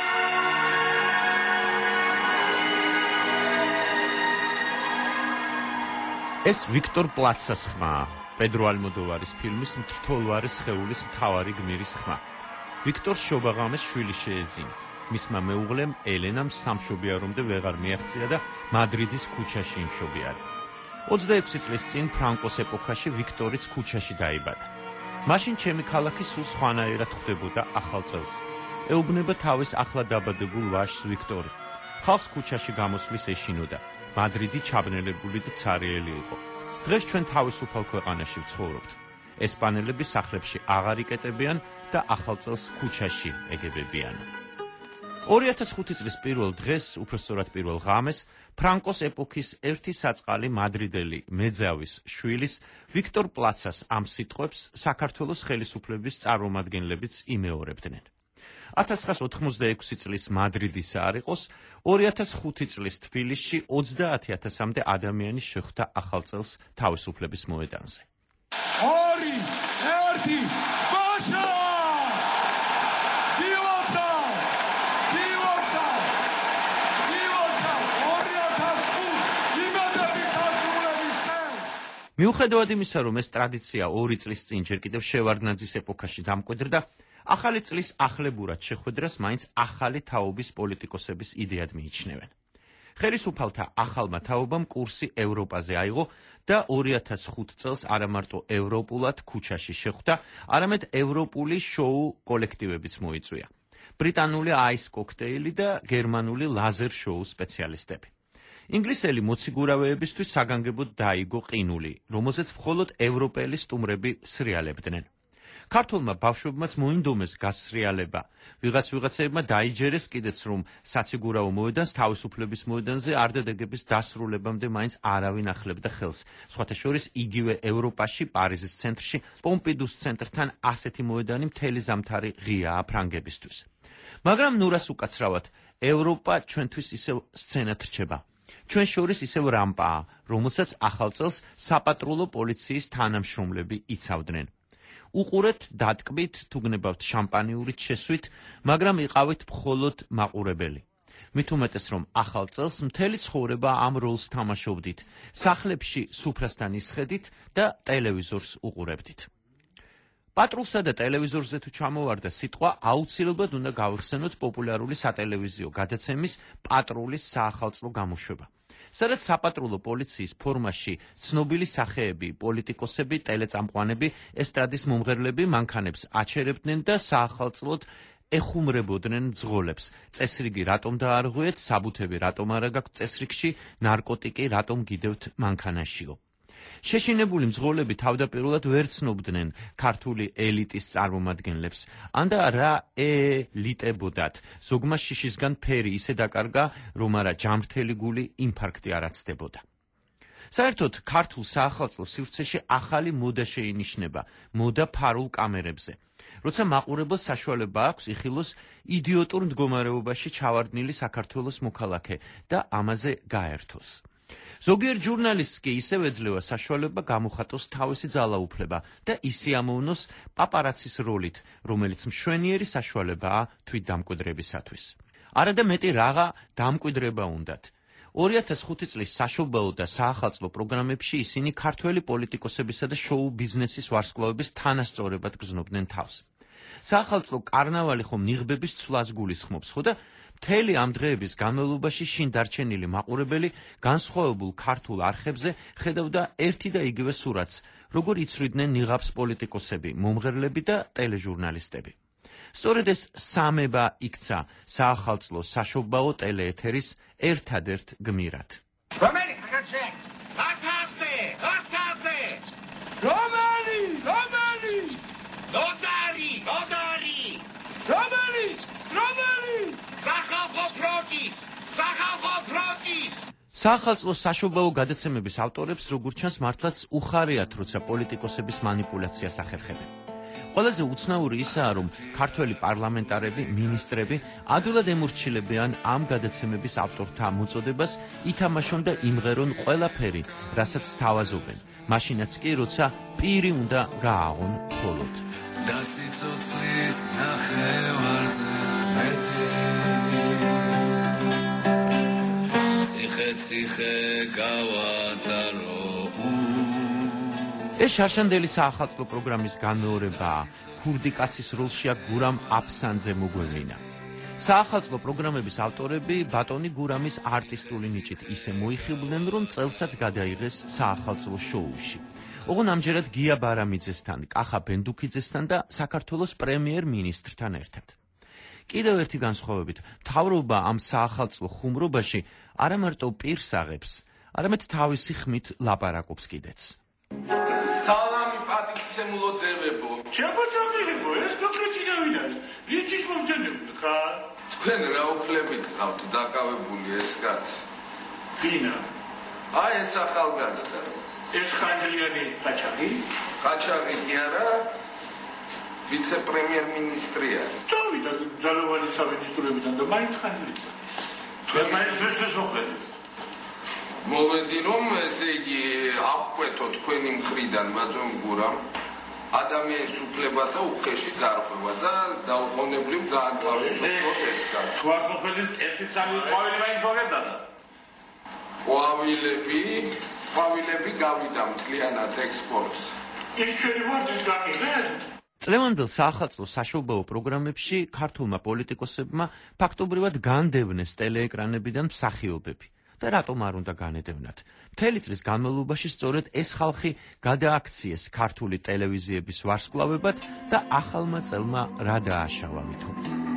Es Victor Platzas ხმა, პედრო ალმოდოვარის ფილმის მრთოლვარის სხეულის მთავარი გმირის ხმა. ვიქტორ შობაღამეს შვილი შეეძინა. მისმა მეუღლემ ელენამ სამშობიარომდე ვეღარ მიაღწია და მადრიდის ქუჩაში იმშობიარა. 26 წლის წინ ფრანკოს ეპოქაში ვიქტორიც ქუჩაში დაიბადა. მაშინ ჩემი ქალაქი სულ სხვანაირად ხვდებოდა ახალ წელს. ეუბნება თავის ახლა დაბადებულ ვაჟს ვიქტორი. ხალხს ქუჩაში გამოსვლის ეშინოდა. მადრიდი ჩაბნელებული და ცარიელი იყო. დღეს ჩვენ თავისუფალ ქვეყანაში ვცხოვრობთ. ესპანელები სახლებში აღარ იკეტებიან და ახალ წელს ქუჩაში ეგებებიან. 2005 წლის პირველ დღეს, უпростоრად პირველ ღამეს, ფრანკოს ეპოქის ერთი საწყალი მადრიდელი მეძავის შვილის ვიქტორ პლაცას ამ სიტყვებს საქართველოს ხელისუფლების წარმომადგენლებიც იმეორებდნენ. 1986 წლის მადრიდის არ იყოს, 2005 წლის თბილისში 30,000-მდე ადამიანი შეხვდა ახალ წელს თავისუფლების მოედანზე. 2, 1, ბაშა! მიუხედავად იმისა, რომ ეს ტრადიცია 2 წლის წინ ჯერ კიდევ შევარდნაძის ეპოქაში დამკვიდრდა, ახალი წლის ახლებურად შეხვედრას მაინც ახალი თაობის პოლიტიკოსების იდეად მიიჩნევენ. ხელისუფალთა ახალმა თაობამ კურსი ევროპაზე აიღო და 2005 წელს არა მარტო ევროპულად ქუჩაში შეხვდა, არამედ ევროპული შოუ კოლექტივებიც მოიწვია. ბრიტანული აის კოქტეილი და გერმანული ლაზერ შოუ სპეციალისტები. ინგლისელი მოციგურავეებისთვის საგანგებოდ დაიგო ყინული, რომელზეც მხოლოდ ევროპელი სტუმრები სრიალებდნენ. ქართულმა ბავშვებმაც მოინდომეს გასრიალება. ვიღაცებმა დაიჯერეს კიდეც, რომ საციგურავო მოედანს თავისუფლების მოედანზე არდადეგების დასრულებამდე მაინც არავინ ახლებდა ხელს. სხვათა შორის იგივე ევროპაში, პარიზის ცენტრში, პომპიდუს ცენტრთან ასეთი მოედანი მთელი ზამთარი ღიაა ფრანგებისთვის. მაგრამ ნურას უკაცრავად, ევროპა ჩვენთვის ისევ სცენად რჩება. ჩვენ შორის ისევ რამპაა, რომელსაც ახალ წელს საპატრულო პოლიციის თანამშრომლები იცავდნენ. უყურეთ, დატკბით, თუ გნებავთ შამპანიურით შესვით, მაგრამ იყავით მხოლოდ მაყურებელი. მით უმეტეს, რომ ახალ წელს მთელი ცხოვრება ამ როლს თამაშობდით, სახლებში სუფრასთან ისხედით და ტელევიზორს უყურებდით. პატრულსა და ტელევიზორზე თუ ჩამოვარდა სიტყვა, აუცილებლად უნდა გავიხსენოთ პოპულარული სატელევიზიო გადაცემის პატრულის საახალწლო გამოშვება. სადაც საპატრულო პოლიციის ფორმაში ცნობილი სახეები, პოლიტიკოსები, ტელეწამყვანები, ესტრადის მომღერლები მანქანებს აჩერებდნენ და საახალწლოდ ეხუმრებოდნენ მძღოლებს. წესრიგი რატომ დაარღვიეთ, საბუთები რატომ არა გაქვთ წესრიგში, ნარკოტიკი რატომ გიდევთ მანქანაშიო. შეშინებული მძღოლები თავდაპირველად ვერ ცნობდნენ ქართული ელიტის წარმომადგენლებს. ანდა რა ელიტებოდათ. ზოგმა შიშისგან ფერი ისე დაკარგა, რომ არა ჯამრთელი გული ინფარქტი არ აცდებოდა. საერთოდ ქართულ საახალწლო სივრცეში ახალი მოდა შეინიშნება, მოდა ფარულ კამერებზე. როცა მაყურებელს საშუალება აქვს იხილოს იდიოტურ მდგომარეობაში ჩავარდნილი საქართველოს მოქალაქე და ამაზე გაერთოს. ზოგიერთ ჟურნალისტს კი ისევ ეძლევა საშუალება გამოხატოს თავისი ძალაუფლება და ისიამოვნოს პაპარაცის როლით, რომელიც მშვენიერი საშუალებაა თვითდამკვიდრებისათვის. არადა მეტი რაღა დამკვიდრება უნდათ. 2005 წლის საშობაო და საახალწლო პროგრამებში ისინი ქართველი პოლიტიკოსებისა და შოუ ბიზნესის ვარსკვლავების თანასწორებად გრძნობდნენ თავს. საახალწლო კარნავალი ხომ ნიღბების ცვლას გულისხმობს, ხო და მთელი ამ დღეების განმავლობაში შინ დარჩენილი მაყურებელი განსხვავებულ ქართულ არხებზე ხედავდა ერთი და იგივე სურათს, როგორ იცვლიდნენ ნიღაბს პოლიტიკოსები, მომღერლები და ტელეჟურნალისტები. სწორედ ეს სამება იქცა საახალწლო საშობაო ტელეეთერის ერთადერთ გმირად. რომელი ხარჯე? ათაცე! რომელი? ლოდარი! რომელი? სახალხო ფრონტის! საახალწლო საშობაო გადაცემების ავტორებს, როგორც ჩანს, მართლაც უხარიათ, როცა პოლიტიკოსების მანიპულაციას ახერხებენ. ყველაზე უცნაური ისაა, რომ ქართველი პარლამენტარები, მინისტრები ადვილად ემორჩილებიან ამ გადაცემების ავტორთა მოწოდებას, ითამაშონ და იმღერონ ყველაფერი, რასაც თავაზობენ. მაშინაც კი, როცა პირი უნდა გააღონ მხოლოდ. და სიცოცხლის ნახევარზე მეტი ციხე გავატარო. ეს შარშანდელი საახალწლო პროგრამის განმეორებაა. ქურდი კაცის როლშია გურამ აფსანძე მოგვევლინა. საახალწლო პროგრამების ავტორები ბატონი გურამის არტისტული ნიჭით ისე მოიხიბლნენ, რომ წელსაც გადაიღეს საახალწლო შოუში. ოღონ ამჯერად გია ბარამიძესთან, კახა ბენდუქიძესთან და საქართველოს პრემიერ-მინისტრთან ერთად. კიდევ ერთი განსხვავებით, მთავრობა ამ საახალწლო ხუმრობაში არა მარტო პირს აღებს, არამედ თავისი ხმით ლაპარაკობს კიდეც. სალამი პატივცემულოდებებო. ჩემოწამილებო, ეს კონკრეტი დავინ არის. რითის მომჩენებული ხარ? თქვენ რა უფლებით ყავთ დაკავებული ეს კაცი? ვინა? აი ეს ახალგაზრდა. ეს ხანჯლიანი ყაჩაღი? ყაჩაღი კი არა, ვიცე-პრემიერ-მინისტრია. წავიდა ძალოვანი სამინისტროებიდან და მაინც ხანჯლია. თქვენ მაინც ეს მოხდით. მოვედი რომ ესე იგი აღკვეთო თქვენი მხრიდან ბატონ გურამ ადამიანის უფლებათა უხეში დარღვევა და დაუყოვნებლივ გაანთავისუფლოთ ეს კაცი. თუ არ მოხდით ერთი სამი ყვავილი მაინც მოგებდა და ყვავილები გავიდა მთლიანად ექსპორტს. ის ჩვენი ვარდის გამიღეთ? წლევანდელ საახალწლო საშობაო პროგრამებში ქართულმა პოლიტიკოსებმა ფაქტობრივად განდევნეს ტელეეკრანებიდან მსახიობები. და რატომ არ უნდა განედევნათ? მთელი წლის განმავლობაში სწორედ ეს ხალხი გადააქციეს ქართული ტელევიზიების ვარსკვლავებად და ახალმა წელმა რა დააშალა მითო.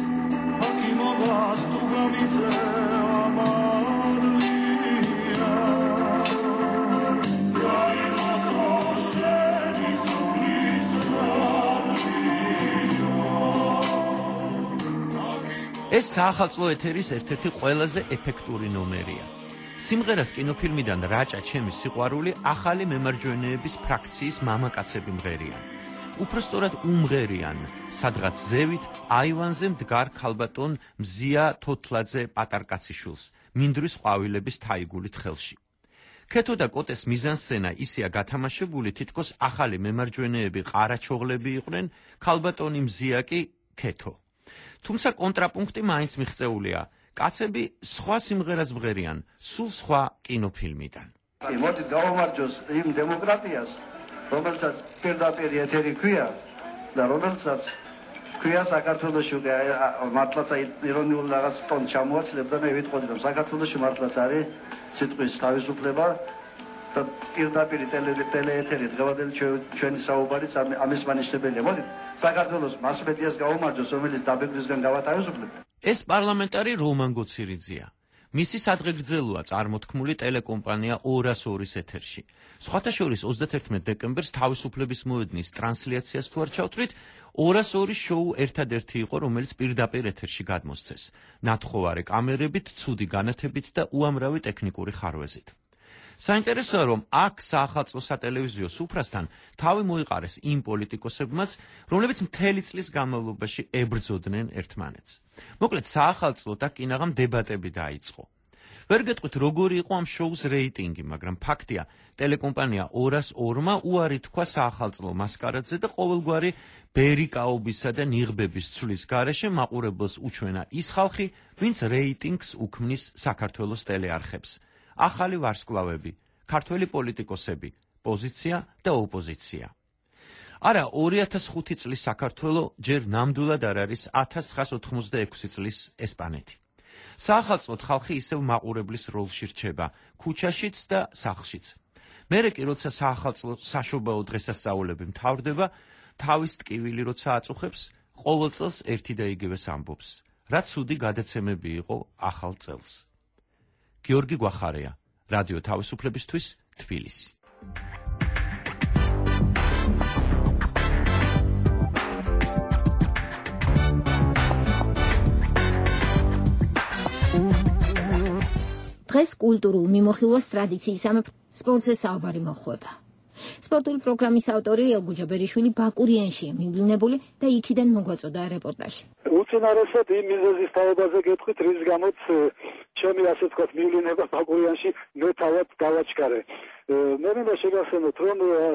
ეს საახალწლო ეთერის ერთ-ერთი ყველაზე ეფექტური ნომერია. სიმღერას კინოფილმიდან რაჭა ჩემი სიყვარული ახალი მემარჯვენეების ფრაქციის მამაკაცები მღერიან. უпростоრად უმღერიან, სადღაც ზევით აივანზე მდგარ ქალბატონ მზია თოთლაძე პატარკაციშვილს, მინდვრის ყვავილების თაიგულით ხელში. ქეთო და კოტეს მიზანსცენა ისეა გათამაშებული, თითქოს ახალი მემარჯვენეები ყარაჩოღლები იყვნენ, ქალბატონი მზია კი ქეთო. თუმცა კონტრაპუნქტი მაინც მიღწეულია. კაცები სხვა სიმღერას მღერიან, სულ სხვა კინოფილმიდან. მოდი დავამარჯოს იმ დემოკრატიას, რომელსაც პირდაპირ ეთერი ქვია და რომელსაც ქვია საქართველოში მართლაც ირონიულ რაღაც ტონს ჩამოაცლებ და მე ვიტყოდი, რომ საქართველოში მართლაც არის სიტყვის თავისუფლება და პირდაპირ ტელეეთერი დღევანდელი ჩვენი საუბარიც ამის მანიშნებელია. მოდი საქართველოს მასმედიას გავამარჯოს, რომელიც დაბეგვისგან გავათავისუფლებ. ეს პარლამენტარი რომან გოცირიძეა. მისი სადღეგრძელოა წარმოთქმული ტელეკომპანია 202-ის ეთერში. სხვათა შორის 31 დეკემბერს თავისუფლების მოედნის ტრანსლაციას თუ არ ჩავთვლით, 202 შოუ ერთადერთი იყო, რომელიც პირდაპირ ეთერში გადმოსცეს. ნათხოვარი კამერებით, ცუდი განათებით და უამრავი ტექნიკური ხარვეზით. საინტერესოა, რომ აქ საახალწლო სატელევიზიო სუფრასთან თავი მოიყარეს იმ პოლიტიკოსებმაც, რომლებიც მთელი წლის განმავლობაში ებრძოდნენ ერთმანეთს. მოკლედ, საახალწლო და კინაღამ დებატები დაიწყო. ვერ გეტყვით, როგორი იყო ამ შოუს რეიტინგი, მაგრამ ფაქტია, ტელეკომპანია 202-მა უარი თქვა საახალწლო მასკარადზე და ყოველგვარი ბერიკაობისა და ნიღბების ცვლის გარეშე მაყურებელს უჩვენა ის ხალხი, ვინც რეიტინგს უქმნის საქართველოს ტელეარხებს. ახალი ვარსკვლავები, ქართველი პოლიტიკოსები, პოზიცია და ოპოზიცია. არა, 2005 წლის საქართველო ჯერ ნამდვილად არ არის 1986 წლის ესპანეთი. საახალწლოდ ხალხი ისევ მაყურებლის როლში რჩება, ქუჩაშიც და სახლშიც. მერე კი, როცა საახალწლო საშობაო დღესასწაულები მთავრდება, თავის ტკივილი როცა აწუხებს, ყოველ წელს ერთი და იგივეს ამბობს. რა ცუდი გადაცემები იყო ახალ წელს. გიორგი გვახარია, რადიო თავისუფლებისთვის, თბილისი. დღეს კულტურულ მიმოხილვას ტრადიციისამებრ სპორტზე საუბარი მოხვება. სპორტული პროგრამის ავტორი ელგუჯა ბერიშვილი ბაკურიანშია მივლინებული და იქიდან მოგვაწოდა რეპორტაჟი. უწინარესად იმ მიზეზის თაობაზე გეტყვით, რის გამოც ჩემი ასე ვთქვათ მივლინება ბაკურიანში მე თავად დავაჩქარე. მე მინდა შეგახსენოთ, რომ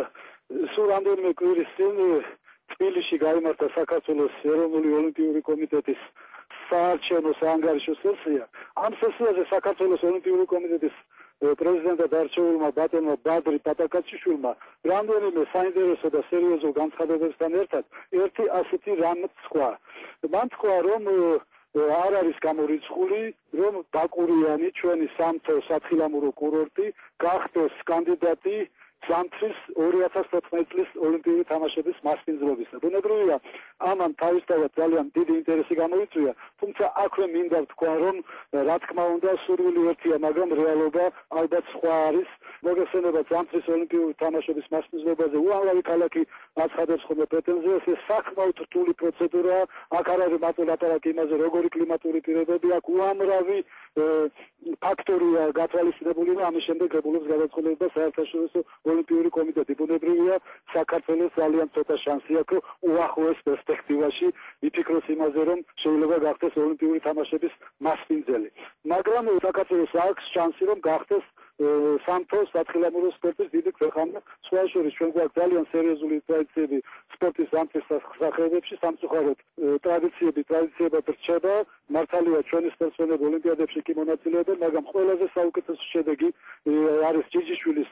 სულ რამდენიმე კვირის წინ თბილისში გაიმართა საქართველოს ეროვნული ოლიმპიური კომიტეტის საარჩევნო საანგარიშო სესია. ამ სესიაზე საქართველოს ოლიმპიური კომიტეტის პრეზიდენტად არჩეულმა ბატონმა ბადრი პატაკაჩიშვილმა რამდენიმე საინტერესო და სერიოზულ განცხადებებთან ერთად ერთი ასეთი რამ თქვა. მან თქვა, რომ არ არის გამორიცხული, რომ ბაკურიანი ჩვენი სამთო სათხილამურო კურორტი გახდეს კანდიდატი ზამთრის 2014 წლის ოლიმპიური თამაშების მასპინძლობისა. ბუნებრივია, ამან თავისთავად ძალიან დიდი ინტერესი გამოიწვია, თუმცა აქვე მინდა ვთქვა, რომ რა თქმა უნდა სურვილი ერთია, მაგრამ რეალობა ალბათ სხვა არის. მოგეხსენება ზამთრის ოლიმპიური თამაშების მასპინძლობაზე უამრავი ქალაქი აცხადებს ხოლმე პრეტენზიას, ეს საკმაოდ რთული პროცედურაა, აქ არ არის მარტო ლაპარაკი იმაზე, როგორი კლიმატური პირობები აქვს, უამრავი ფაქტორია გათვალისწინებული და ამის შემდეგ ღებულობს გადაწყვეტილება საერთაშორისო ოლიმპიური კომიტეტი. ბუნებრივია, საქართველოს ძალიან ცოტა შანსი აქვს უახლოეს პერსპექტივაში იფიქროს იმაზე, რომ შეიძლება გახდეს ოლიმპიური თამაშების მასპინძელი. მაგრამ საქართველოს აქვს შანსი, რომ გახდეს სამთო სათხილამურო სპორტის დიდი ქვეყანა. სხვა შორის ჩვენ გვაქვს ძალიან სერიოზული ტრადიციები სპორტის ზამთრის სახეობებში, სამწუხაროდ ტრადიციებად რჩება. მართალია ჩვენი სპორტსმენები ოლიმპიადებში კი მონაწილეობენ, მაგრამ ყველაზე საუკეთესო შედეგი არის ჯიჯიშვილის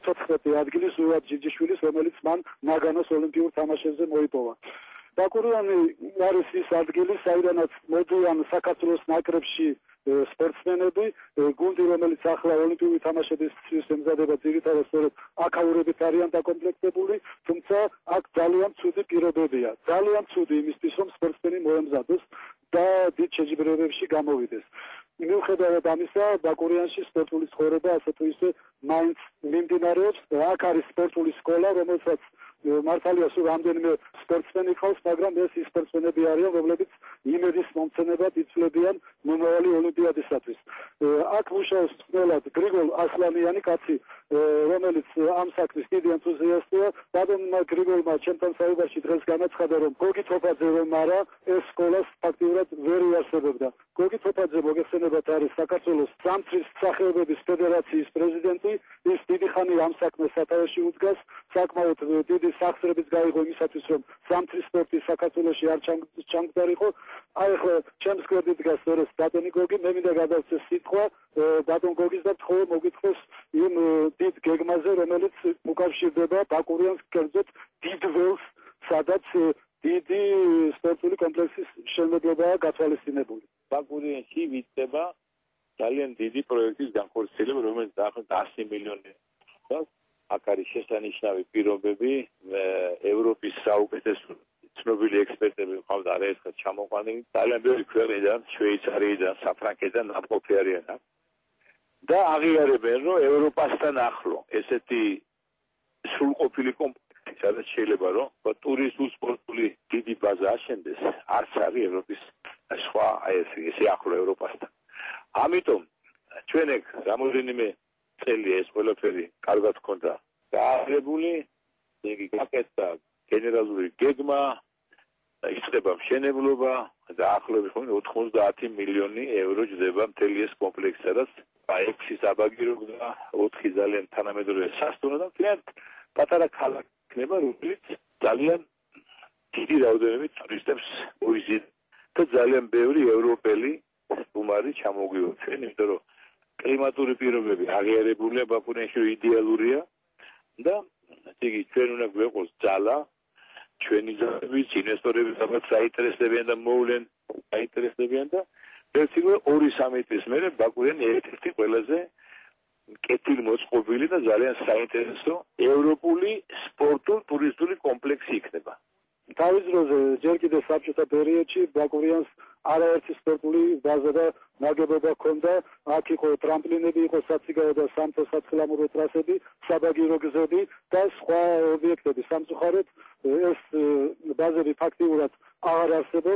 14 ადგილი, ზურაბ ჯიჯიშვილის, რომელიც მან ნაგანოს ოლიმპიურ თამაშებზე მოიპოვა. ბაკურიანი არის ის ადგილი, საიდანაც მოდიან საქართველოს ნაკრებში სპორტსმენები, გუნდი, რომელიც ახლა ოლიმპიური თამაშებისთვის ემზადება, ძირითადად სწორედ აქაურებით არიან დაკომპლექტებული, თუმცა აქ ძალიან ცუდი პირობებია. ძალიან ცუდი იმისთვის, რომ სპორტსმენი მოემზადოს და დიდ შეჯიბრებებში გამოვიდეს. მიუხედავად ამისა, ბაკურიანში სპორტული ცხოვრება ასე თუ ისე მაინც მიმდინარეობს. აქ არის სპორტული სკოლა, რომელსაც მართალია სულ რამდენიმე სპორტსმენი ყავს, მაგრამ ეს ის სპორტსმენები არიან, რომლებიც იმედის მომცემებად იცვლებიან მომავალი ოლიმპიადისათვის. აქ მუშაობს სწორად გრიგოლ ასლანიანი კაცი, რომელიც ამ საქმის დიდი ენთუზიასტია. ბატონმა გრიგოლმა ჩემთან საუბარში დღეს განაცხადა, რომ გოგი თოფაძე რომ არა, ეს სკოლა ფაქტიურად ვერ იარსებებდა. გოგი თოფაძე მოგეხსენებათ არის საქართველოს ზამთრის სახეობების ფედერაციის პრეზიდენტი, ის დიდი ხანი ამ საქმეს სათავეში უდგას, საკმაოდ დიდი სახსრებიც გაიღო იმისათვის, რომ ზამთრის სპორტი საქართველოში არ ჩამგდარიყო. აი ახლა ჩემს გვერდით დგას სწორედ ბატონი გოგი, მე მინდა გადავცეს სიტყვა ბატონ გოგის და თხოვე მოგითხროს იმ დიდ გეგმაზე, რომელიც უკავშირდება ბაკურიანს კერძოდ დიდ ველს, სადაც დიდი სპორტული კომპლექსის მშენებლობაა გათვალისწინებული. ბაკურიანში ვიწყდება ძალიან დიდი პროექტის განხორციელება, რომელიც დაახლოებით 100 მილიონი ხდება. აქ არის შესანიშნავი პირობები, ევროპის საუკეთესო ცნობილი ექსპერტები ყავდა არაერთხელ ჩამოყვანილი, ძალიან ბევრი ქვეყნიდან, შვეიცარიიდან, საფრანგეთიდან ნამყოფი არიან აქ. და აღიარებენ, რომ ევროპასთან ახლო ესეთი სრულყოფილი კომპლექსი, სადაც შეიძლება რომ ტურისტულ სპორტული დიდი ბაზა აშენდეს, არც არის ევროპის სხვა ესე ახლო ევროპასთან. ამიტომ ჩვენ ეგ რამოდენიმე წელი ეს ყველაფერი კარგად ჰქონდა გააღებული, იგი გაკეთდა გენერალური გეგმა, იწყება მშენებლობა და ახლობლად 90 მილიონი ევრო ჯდება მთელი ეს კომპლექსი, სადაც 6 საბაგირო და 4 ძალიან თანამედროვე სასტუმრო და ძალიან პატარა ქალაქი იქნება, რომელიც ძალიან დიდი რაოდენობით ტურისტებს მოიზიდ და ძალიან ბევრი ევროპელი სტუმარი ჩამოგვივა ჩვენ, იმიტომ რომ კლიმატური პირობები აღიარებულია ბაკურიანში, იდეალურია და იგი ჩვენ უნდა გვეყოს ძალა, ჩვენი ძალები, ინვესტორები სადაც საინტერესებიან და მოვლენ საინტერესებიან და ერთიგივე 2-3 წლის მერე ბაკურიანი ერთ-ერთი ყველაზე კეთილმოწყობილი და ძალიან საინტერესო ევროპული სპორტულ-ტურისტული კომპლექსი იქნება. თავის დროზე ჯერ კიდევ საბჭოთა პერიოდში ბაკურიანს არაერთი სპორტული ბაზა და ნაგებობა ჰქონდა, აქ იყო ტრამპლინები, იყო საციგაო და სამთო სათხილამურო ტრასები, საბაგირო გზები და სხვა ობიექტები. სამწუხაროდ ეს ბაზები ფაქტიურად აღარ არსებობს.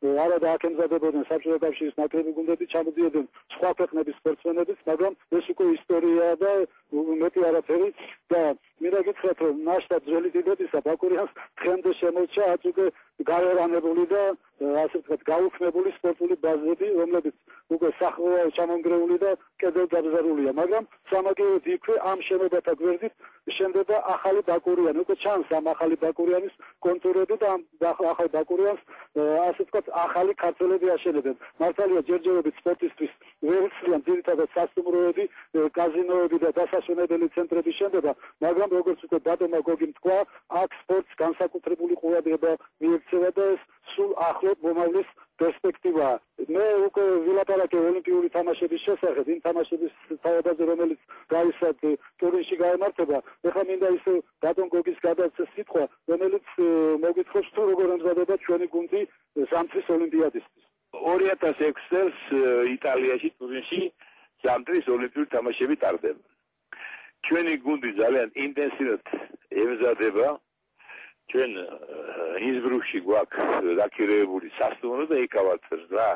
არა დააკემზადებოდნენ საბჭოთა კავშირის ნაკრები გუნდები, ჩამოდიოდნენ სხვა ქვეყნების სპორტსმენებიც, მაგრამ ეს უკვე ისტორიაა და მეტი არაფერი და მინდა გითხრათ, რომ ნაშთა ძველი დიდებისა ბაკურიანს დღემდე შემორჩა ათ უკვე გაერანებული და ასე ვთქვათ, გაუქმებული სპორტული ბაზები, რომლებიც უკვე სახურავად ჩამონგრეული და კედელგაბზარულია, მაგრამ სამაგიეროდ იქვე ამ შენობათა გვერდით შენდება ახალი ბაკურიანი, უკვე ჩანს ამ ახალი ბაკურიანის კონტურები და ამ ახალ ბაკურიანს ასე ვთქვათ, ახალი ქართველები აშენებენ. მართალია ჯერჯერობით სპორტისთვის ვერცლიან ძირითადად სასტუმროები, კაზინოები და დასასვენებელი ცენტრები შენდება, მაგრამ როგორც უკვე ბატონმა გოგიმ თქვა, აქ სპორტს განსაკუთრებული ყურადღება მიექცევა და ეს სულ ახლო მომავლის პერსპექტივაა. მე უკვე ვილაპარაკე ოლიმპიური თამაშების შესახებ, იმ თამაშების თავადაზე, რომელიც გაისად ტურინში გაემართება. ეხლა მინდა ის ბატონ გოგის გადაცეს სიტყვა, რომელიც მოგითხრობს თუ როგორ ემზადება ჩვენი გუნდი ზამთრის ოლიმპიადისთვის. 2006 წელს იტალიაში ტურინში ზამთრის ოლიმპიური თამაშები ტარდება. ჩვენი გუნდი ძალიან ინტენსიურად ემზადება. ჩვენ ინსბრუკში გვაქვს დაქირავებული სასტუმრო და ეკავათ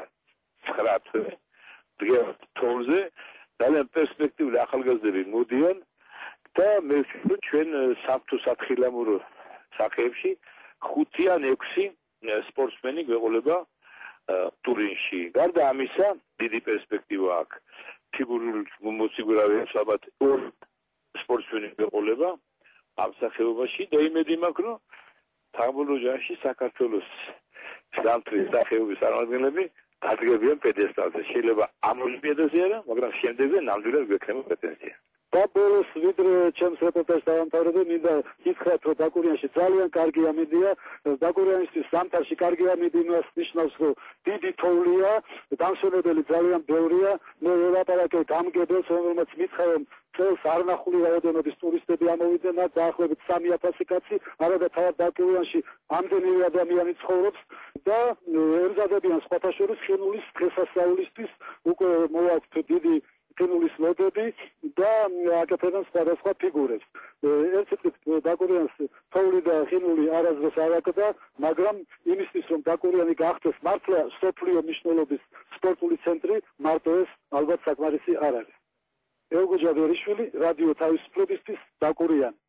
8-9 თვე დღეවත් თოვლზე ძალიან პერსპექტიული ახალგაზრდები მოდიან და მე ვფიქრობ ჩვენ საფრთხილამურო სახეებში 5 ან 6 სპორტსმენი გვეყოლება ტურინში. გარდა ამისა, დიდი პერსპექტივა აქვს ფიგურული მოციგურავეებს ალბათ 2 სპორტსმენი გვეყოლება ამ სახეობაში და იმედი მაქვს, რომ საბოლოო ჯამში საქართველოს ზამთრის სახეობის წარმომადგენლები დადგებიან პედესტალზე. შეიძლება ამ ოლიმპიადაზე არა, მაგრამ შემდეგზე ნამდვილად გვექნება პრეტენზია. და ბოლოს ვიდრე ჩემს რეპორტაჟს დავამთავრებდი, მინდა გითხრათ, რომ ბაკურიანში ძალიან კარგი ამინდია. ბაკურიანისთვის ზამთარში კარგი ამინდი იმას ნიშნავს, რომ დიდი თოვლია, დამსვენებელი ძალიან ბევრია. მე ველაპარაკე გამგებელს, რომელმაც მითხრა, რომ წელს არნახული რაოდენობის ტურისტები ამოვიდნენ, დაახლოებით 3000 კაცი, არადა თავად ბაკურიანში ამდენივე ადამიანი ცხოვრობს და ემზადებიან სხვათა შორის ხინულის დღესასწაულისთვის, უკვე მოვაქვთ დიდი ხინულის ლოდები და აკეთებენ სხვადასხვა ფიგურებს. ერთ წუთით ბაკურიანს თოვლი და ხინული არასდროს არ აკდა, მაგრამ იმისთვის, რომ ბაკურიანი გახდეს მართლა მსოფლიო მნიშვნელობის სპორტული ცენტრი, მარტო ეს ალბათ საკმარისი არ არის. ელგო ჯაბერიშვილი, რადიო თავისუფლებისთვის, ბაკურიანი.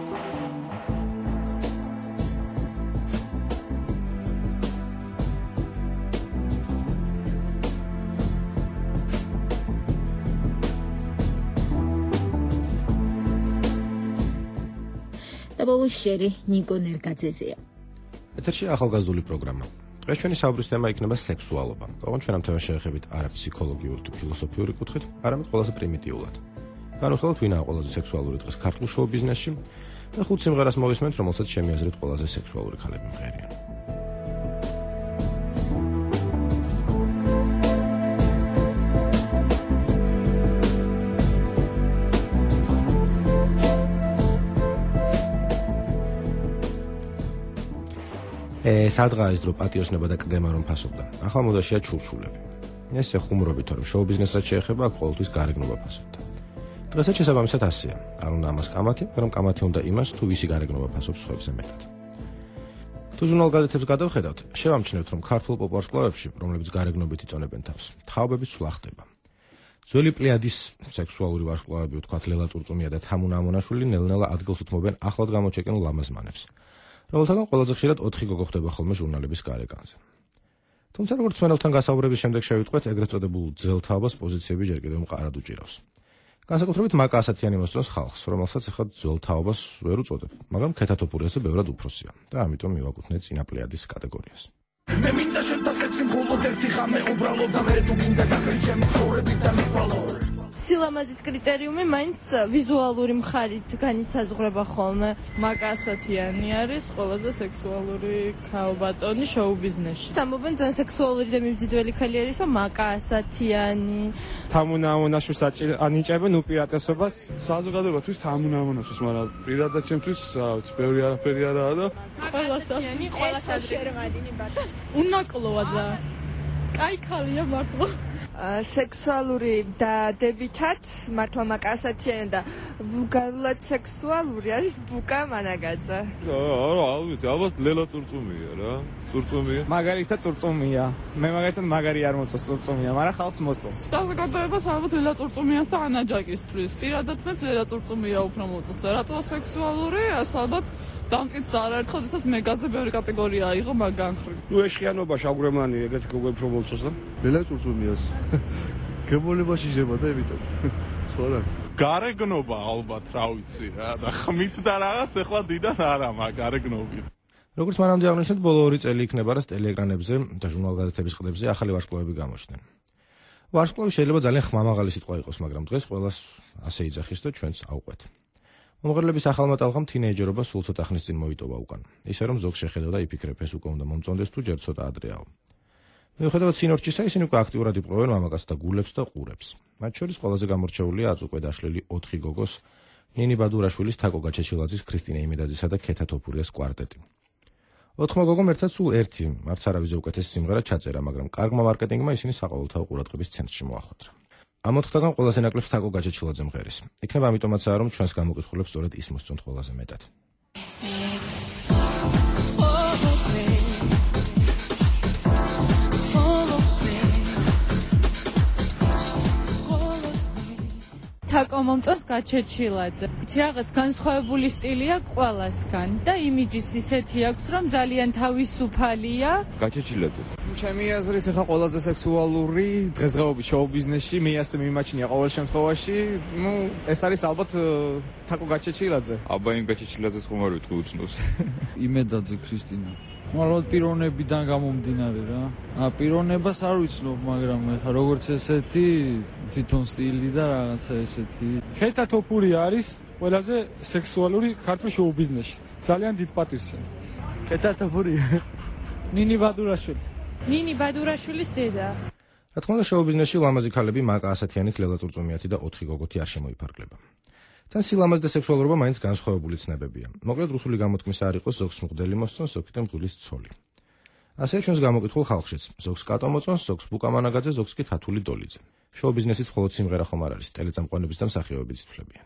და ბოლოს შერი ნიკო ნერგაძეზეა. ეთერში ახალგაზრდული პროგრამა. დღეს ჩვენი საუბრის თემა იქნება სექსუალობა. ოღონდ ჩვენ ამ თემას შევეხებით არა ფსიქოლოგიური თუ ფილოსოფიური კუთხით, არამედ ყველაზე პრიმიტიულად. განვიხილოთ, ვინაა ყველაზე სექსუალური დღეს ქართულ შოუ ბიზნესში და 5 სიმღერას მოვისმენთ, რომელსაც ჩემი აზრით ყველაზე სექსუალური ქალები მღერიან. სადღაა ის დრო პატიოსნება და კდემა რომ ფასობდა. ახლა მოდაშია ჩურჩულები. ესე ხუმრობით რომ შოუ ბიზნესაც შეეხება, აქ ყოველთვის გარეგნობა ფასობდა. დღესაც შესაბამისად ასეა. არ უნდა ამას კამათი, მაგრამ კამათი უნდა იმას, თუ ვისი გარეგნობა ფასობს სხვებზე მეტად. თუ ჟურნალ-გაზეთებს გადავხედავთ, შევამჩნევთ, რომ ქართულ პოპულარსკვლავებში, რომლებიც გარეგნობით იწონებენ თავს, თაობები ცვლა ხდება. ძველი პლიადის სექსუალური ვარსკვლავები, ვთქვათ, ლელა წურწუმია და თამუნა ამონაშვილი ნელ-ნელა ადგილს უთმობენ ახლად გამოჩეკენ ლამაზმანებს. რომელთაგან ყველაზე ხშირად 4 გოგო ხდება ხოლმე ჟურნალების გარეკანზე. თუმცა როგორც მენელთან გასაუბრების შემდეგ შევიტყვეთ, ეგრეთ წოდებულ ძველთაობას პოზიციები ჯერ კიდევ მყარად უჭირავს. განსაკუთრებით მაკა ასათიანი მოსწონს ხალხს, რომელსაც ახლა ძველთაობას ვერ უწოდებ, მაგრამ ქეთათოფურიაზე ბევრად უფროსია და ამიტომ მივაკუთვნეთ წინა პლიადის კატეგორიას. მე მინდა შენთან სექსი მხოლოდ ერთი ხამე უბრალოდ და მე თუ მინდა გაქრით ჩემი ცხოვრებით და მიყვალო. სილამაზის კრიტერიუმი მაინც ვიზუალური მხარით განისაზღვრება ხოლმე. მაკა ასათიანი არის ყველაზე სექსუალური ქალბატონი შოუ ბიზნესში. ამობენ ძალიან სექსუალური და მიმზიდველი ხალი არის, მაკა ასათიანი. თამუნა ამონაშვილს ანიჭებენ უპირატესობას. საზოგადოებათვის თამუნა ამონაშვილს, მაგრამ პირადად ჩემთვის ბევრი არაფერი არაა და ყველას შერმადინი ბატონი. უნაკლოა ძა. კაი ქალია მართლა. სექსუალური დადებითად მართლა მაკასათიანი და ვულგარულად სექსუალური არის ბუკა მანაგაძე. არა, ალბათ ლელა წურწუმია რა. წურწუმია. მაგარითად წურწუმია. მე მაგალითად მაგარი არ მოწონს წურწუმია, მაგრამ ხალხს მოწონს. საზოგადოებას ალბათ ლელა წურწუმიას და ანა ჯაკისთვის. პირადად მეც ლელა წურწუმია უფრო მოწონს და რატო სექსუალური? ეს ალბათ დამტკიცდა არაერთხელ, ესაც მეგაზე ბევრი კატეგორია აიღო მაგან ხრი. ნუ ეშხიანობა შავგრემლანი ეგეც უფრო მოწონს და ლელა წურწუმიას. გემოლებაში შეება და ემიტომ. სხვა გარეგნობა ალბათ რა ვიცი რა და ხმით და რაღაც ეხლა დიდად არა მაგ გარეგნობი. როგორც მანამდე აღნიშნეთ, ბოლო 2 წელი იქნება რა ტელეეკრანებზე და ჟურნალ-გაზეთების ყდებზე ახალი ვარსკვლავები გამოჩნდნენ. ვარსკვლავი შეიძლება ძალიან ხმამაღალი სიტყვა იყოს, მაგრამ დღეს ყველას ასე იძახის და ჩვენც ავყვეთ. მომღერლების ახალმა ტალღამ თინეიჯერობა სულ ცოტა ხნის წინ მოიტოვა უკან. ისე რომ ზოგ შეხედა და იფიქრებ ეს უკვე უნდა მომწონდეს თუ ჯერ ცოტა ადრეაო. მიუხედავად სინორჩისა, ისინი უკვე აქტიურად იპყრობენ მამაკაცს და გულებს და ყურებს. მათ შორის ყველაზე გამორჩეულია აწ უკვე დაშლილი 4 გოგოს, ნინი ბადურაშვილის, თაკო გაჩეჩილაძის, ქრისტინე იმედაძისა და ქეთა თოფურიას კვარტეტი. 4 გოგომ ერთად სულ ერთი, არც არავის უკეთესი სიმღერა ჩაწერა, მაგრამ კარგმა მარკეტინგმა ისინი საყოველთაო ყურადღების ცენტრში მოახვედრა. ამ 4-დან ყველაზე ნაკლებს თაკო გაჩეჩილაძე მღერის. იქნება ამიტომაცაა, რომ ჩვენს გამოკითხულებს სწორედ ის მოსწონთ ყველაზე მეტად. თაკო მომწონს გაჩეჩილაძე. იცი რაღაც განსხვავებული სტილი აქვს ყველასგან და იმიჯიც ისეთი აქვს, რომ ძალიან თავისუფალია. გაჩეჩილაძე. ჩემი აზრით ახლა ყველაზე სექსუალური დღესდღეობით შოუ-ბიზნესში მე ასე მიმაჩნია ყოველ შემთხვევაში, ეს არის ალბათ თაკო გაჩეჩილაძე. აბა იმ გაჩეჩილაძეს ხომ არ ვიტყვი უცნობს. იმედაძე ქრისტინა. მაგრამ პიროვნებიდან გამომდინარე რა. პიროვნებას არ ვიცნობ, მაგრამ ეხა როგორც ესეთი თვითონ სტილი და რაღაცა ესეთი. ქეთა თოფური არის ყველაზე სექსუალური ქართულ შოუ-ბიზნესში. ძალიან დიდ პატივს. ქეთა თოფური. ნინი ბადურაშვილი. ნინი ბადურაშვილის დედა. რა თქმა უნდა, შოუ-ბიზნესში ლამაზი ქალები მაკა ასათიანით, ლელა წურწუმიათი და 4 გოგოთი არ შემოიფარგლება. თან სილამაზი და სექსუალურობა მაინც განსხვავებული ცნებებია. მოკლედ რუსული გამოთქმის არ იყოს, ზოგს მღვდელი მოსწონს, ზოგს მღვდლის ცოლი. ასე ჩვენს გამოკითხულ ხალხშიც, ზოგს კატო მოწონს, ზოგს ბუკა მანაგაძე, ზოგს კი თათული დოლიძე. შოუ-ბიზნესის მხოლოდ სიმღერა ხომ არ არის, ტელეწამყვანების და მსახიობების ითვლებიან.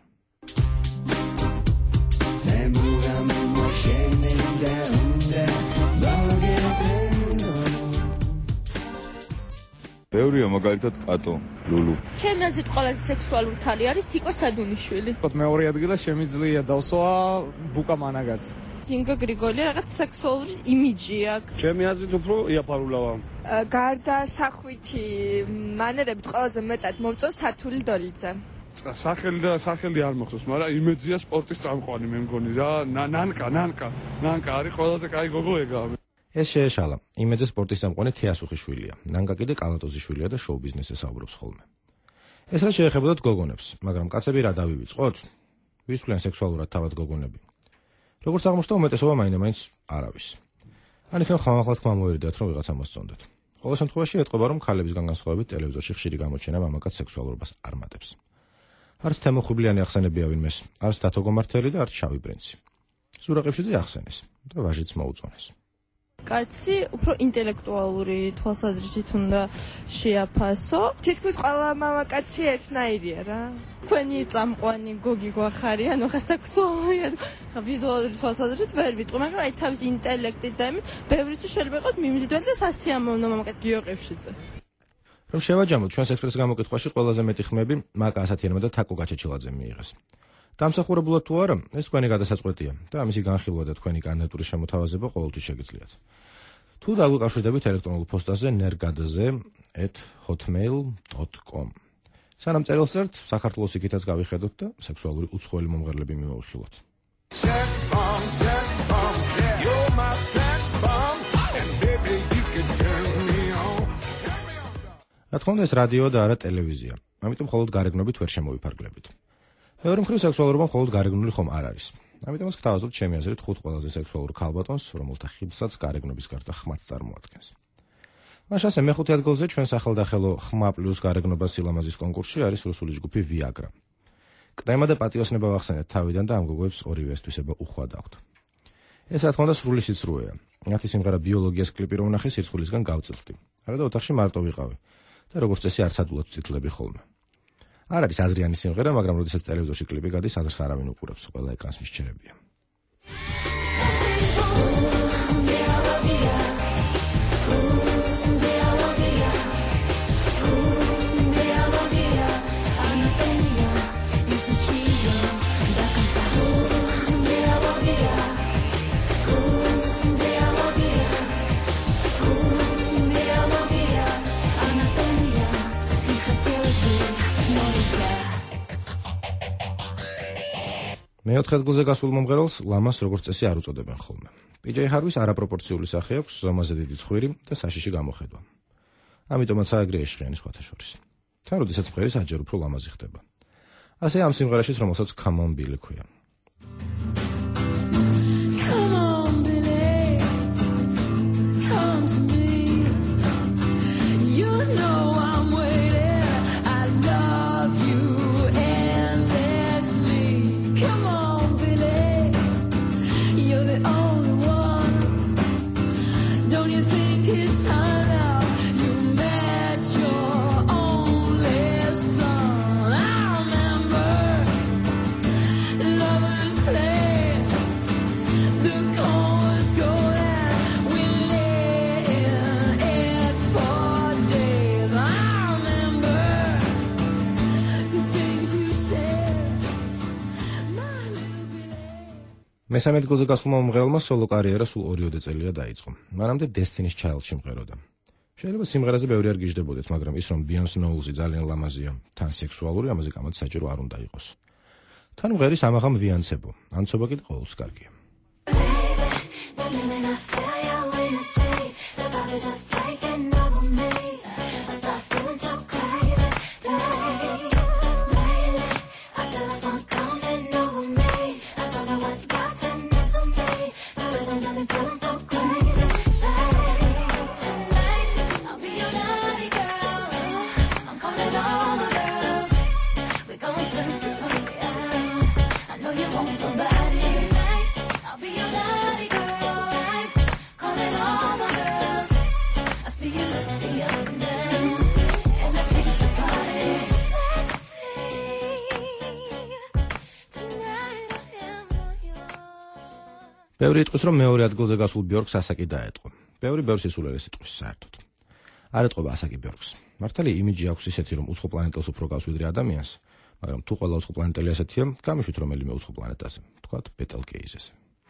ბევრია მაგალითად კატო, ლულუ. ჩემი აზრით ყველაზე სექსუალური თალი არის თიკო სადუნიშვილი. მეორე ადგილას შემიძლია დავსვა ბუკა მანაგაძე. ინგა გრიგოლია რაღაც სექსუალური იმიჯი აქვს. ჩემი აზრით უფრო იაფარულავა. გარდა სახვითი მანერებით ყველაზე მეტად მომწონს თათული დოლიძე. სახელი არ მოხსოვს, მაგრამ იმედია სპორტის წამყვანი მე მგონი რა. ნანკა არის ყველაზე კაი გოგო ეგა. ეს შეეშალა. იმედზე სპორტის წამყვანი თეასუხიშვილია. ნანკა კიდე კალატოზიშვილია და შოუ-ბიზნესზე საუბრობს ხოლმე. ეს რა შეეხებოდათ გოგონებს, მაგრამ კაცები რა დავივიწყოთ? ვის თქვენ სექსუალურად თავად გოგონები? როგორც აღმოჩნდა, უმეტესობა მაინც არავის. ან იქნებ ხმამაღლა თქმა მოერიდათ, რომ ვიღაცა მოსწონდეთ. ყოველ შემთხვევაში ეტყობა, რომ ქალებისგან განსხვავებით ტელევიზორში ხშირი გამოჩენა მამაკაც სექსუალურობას არ მატებს. არც თემოხუბლიანი ახსენებია ვინმეს, არც დათო გომართელი და არც შავი პრინცი. სურაყებში ახსენეს და ვაჟიც მოუწონეს. კაცი უფრო ინტელექტუალური თვალსაზრისით უნდა შეაფასო. თითქმის ყველა მამაკაცი ერთნაირია რა. თქვენი წამყვანი გოგი გვახარია, ანუ ხა სექსუალურია, ხა ვიზუალური თვალსაზრისით ვერ ვიტყვი, მაგრამ აი თავის ინტელექტით და იმით, ბევრისთვის შეიძლება იყოს მიმზიდველი და სასიამოვნო მამაკაცი გიოყევშიძე. რომ შევაჯამოთ ჩვენს ექსპრეს გამოკითხვაში ყველაზე მეტი ხმები მაკა ასათიანმა და თაკო გაჩეჩილაძემ მიიღეს. დამსახურებულად თუ არა, ეს თქვენი გადასაწყვეტია და ამისი განხილვა და თქვენი კანდიდატურის შემოთავაზება ყოველთვის შეგიძლიათ. თუ დაგვიკავშირდებით ელექტრონულ პოსტაზე nergadze@hotmail.com. სანამ წერილს წერთ, საქართველოს იქითაც გავიხედოთ და სექსუალური უცხოელი მომღერლები მივახილოთ. რა თქმა უნდა, ეს რადიო და არა ტელევიზია, ამიტომ მხოლოდ გარეგნობით ვერ შემოვიფარგლებით. მეორე მხრივ სექსუალურობა მხოლოდ გარეგნული ხომ არ არის. ამიტომაც გთავაზობთ ჩემი აზრით 5 ყველაზე სექსუალურ ქალბატონს, რომელთა ხიბლსაც გარეგნობის გარდა ხმაც წარმოადგენს. მაშასე მეხუთე ადგილზე ჩვენ სახელდახელო ხმა პლუს გარეგნობა სილამაზის კონკურსში არის რუსული ჯგუფი ვიაგრა. კტემა და პატიოსნება ვახსენეთ თავიდან და ამ გოგოებს ორივე ესტვისება უხვად აქვთ. ეს რა თქმა უნდა სრული სიცრუეა. მათი სიმღერა ბიოლოგიას კლიპი რომ ნახე სირცხულისგან გავწილხდი. არა და ოთახში მარტო ვიყავი. და როგორც წესი არც ადულად ვწითლები ხოლმე. არ არის აზრიანი სიმღერა, მაგრამ როდესაც ტელევიზორში კლიპი გადის, აზრს არავინ უყურებს, ყველა ეკრანს მისჩერებია. მეოთხე ადგილზე გასულ მომღერალს ლამას როგორც წესი არ უწოდებენ ხოლმე. პიჯეი ჰარვის არაპროპორციული სახე აქვს, ზომაზე დიდი ცხვირი და საშიში გამოხედვა. ამიტომაც ააგრია იშხიანი სხვათა შორის. თან როდესაც მღერის აჯერ უფრო ლამაზი ხდება. ასე ამ სიმღერაშიც, რომელსაც Come on Billy ქვია. მესამე ადგილზე გასულ მომღერალმა სოლო კარიერა სულ 2 წელია დაიწყო. მანამდე Destiny's Child-ში მღეროდა. შეიძლება სიმღერაზე ბევრი არ გიждდებოდეთ, მაგრამ ის რომ Beyoncé Knowles-ი ძალიან ლამაზია, თან სექსუალური, ამაზე გამოდი საჭირო არ უნდა იყოს. თან მღერის ამაღამ ვიანცებო, ანცობა კიდე ყოველს კარგია. ბევრი იტყვის, რომ მეორე ადგილზე გასულ ბიორკს ასაკი დაეტყო. ბევრი ბევრს ისულერეს იტყვის საერთოდ. არ ეტყობა ასაკი ბიორკს. მართალი იმიჯი აქვს ისეთი, რომ უცხო პლანეტელს უფრო გავს ვიდრე ადამიანს, მაგრამ თუ ყველა უცხო პლანეტელი ასეთია, გამიშვით რომელიმე უცხო პლანეტაზე, თქვათ ბეტელგეიზზე.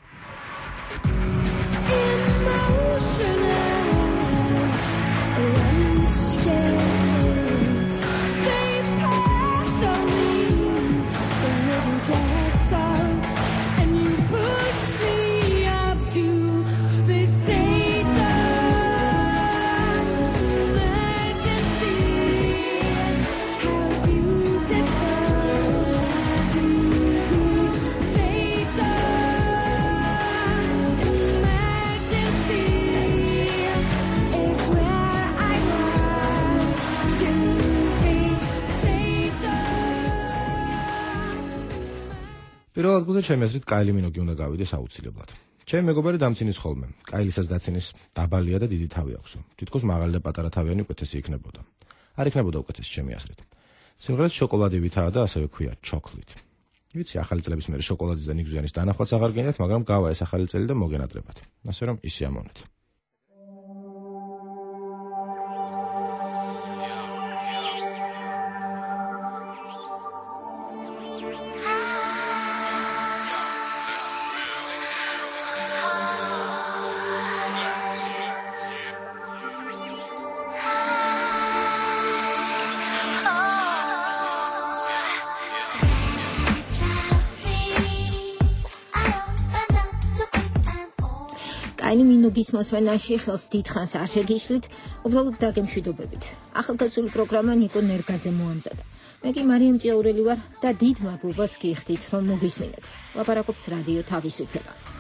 პირველ ადგილზე ჩემი აზრით კაილი მინოგი უნდა გავიდეს აუცილებლად. ჩემი მეგობარი დამცინის ხოლმე. კაილისაც დაცინის დაბალია და დიდი თავი აქვს. თითქოს მაღალი და პატარა თავიანი უკეთესი იქნებოდა. არ იქნებოდა უკეთესი ჩემი აზრით. სიმღერაც შოკოლადებითაა და ასევე ქვია chocolate. ვიცი, ახალი წლების მერე შოკოლადის და ნიგზიანის დანახვაც აღარ გინდათ, მაგრამ გავა ეს ახალი წელი და მოგენატრებათ. ასე რომ ისე ამოვნეთ. კაილი მინოგის მოსმენაში ხელს დიდხანს არ შეგიშლით, უბრალოდ დაგემშვიდობებით. ახალგაზრდული პროგრამა ნიკო ნერგაძე მოამზადა. მე კი მარიამ ჭიაურელი ვარ და დიდ მადლობას გიხდით, რომ მოგისმინეთ. ლაპარაკობს რადიო თავისუფლება.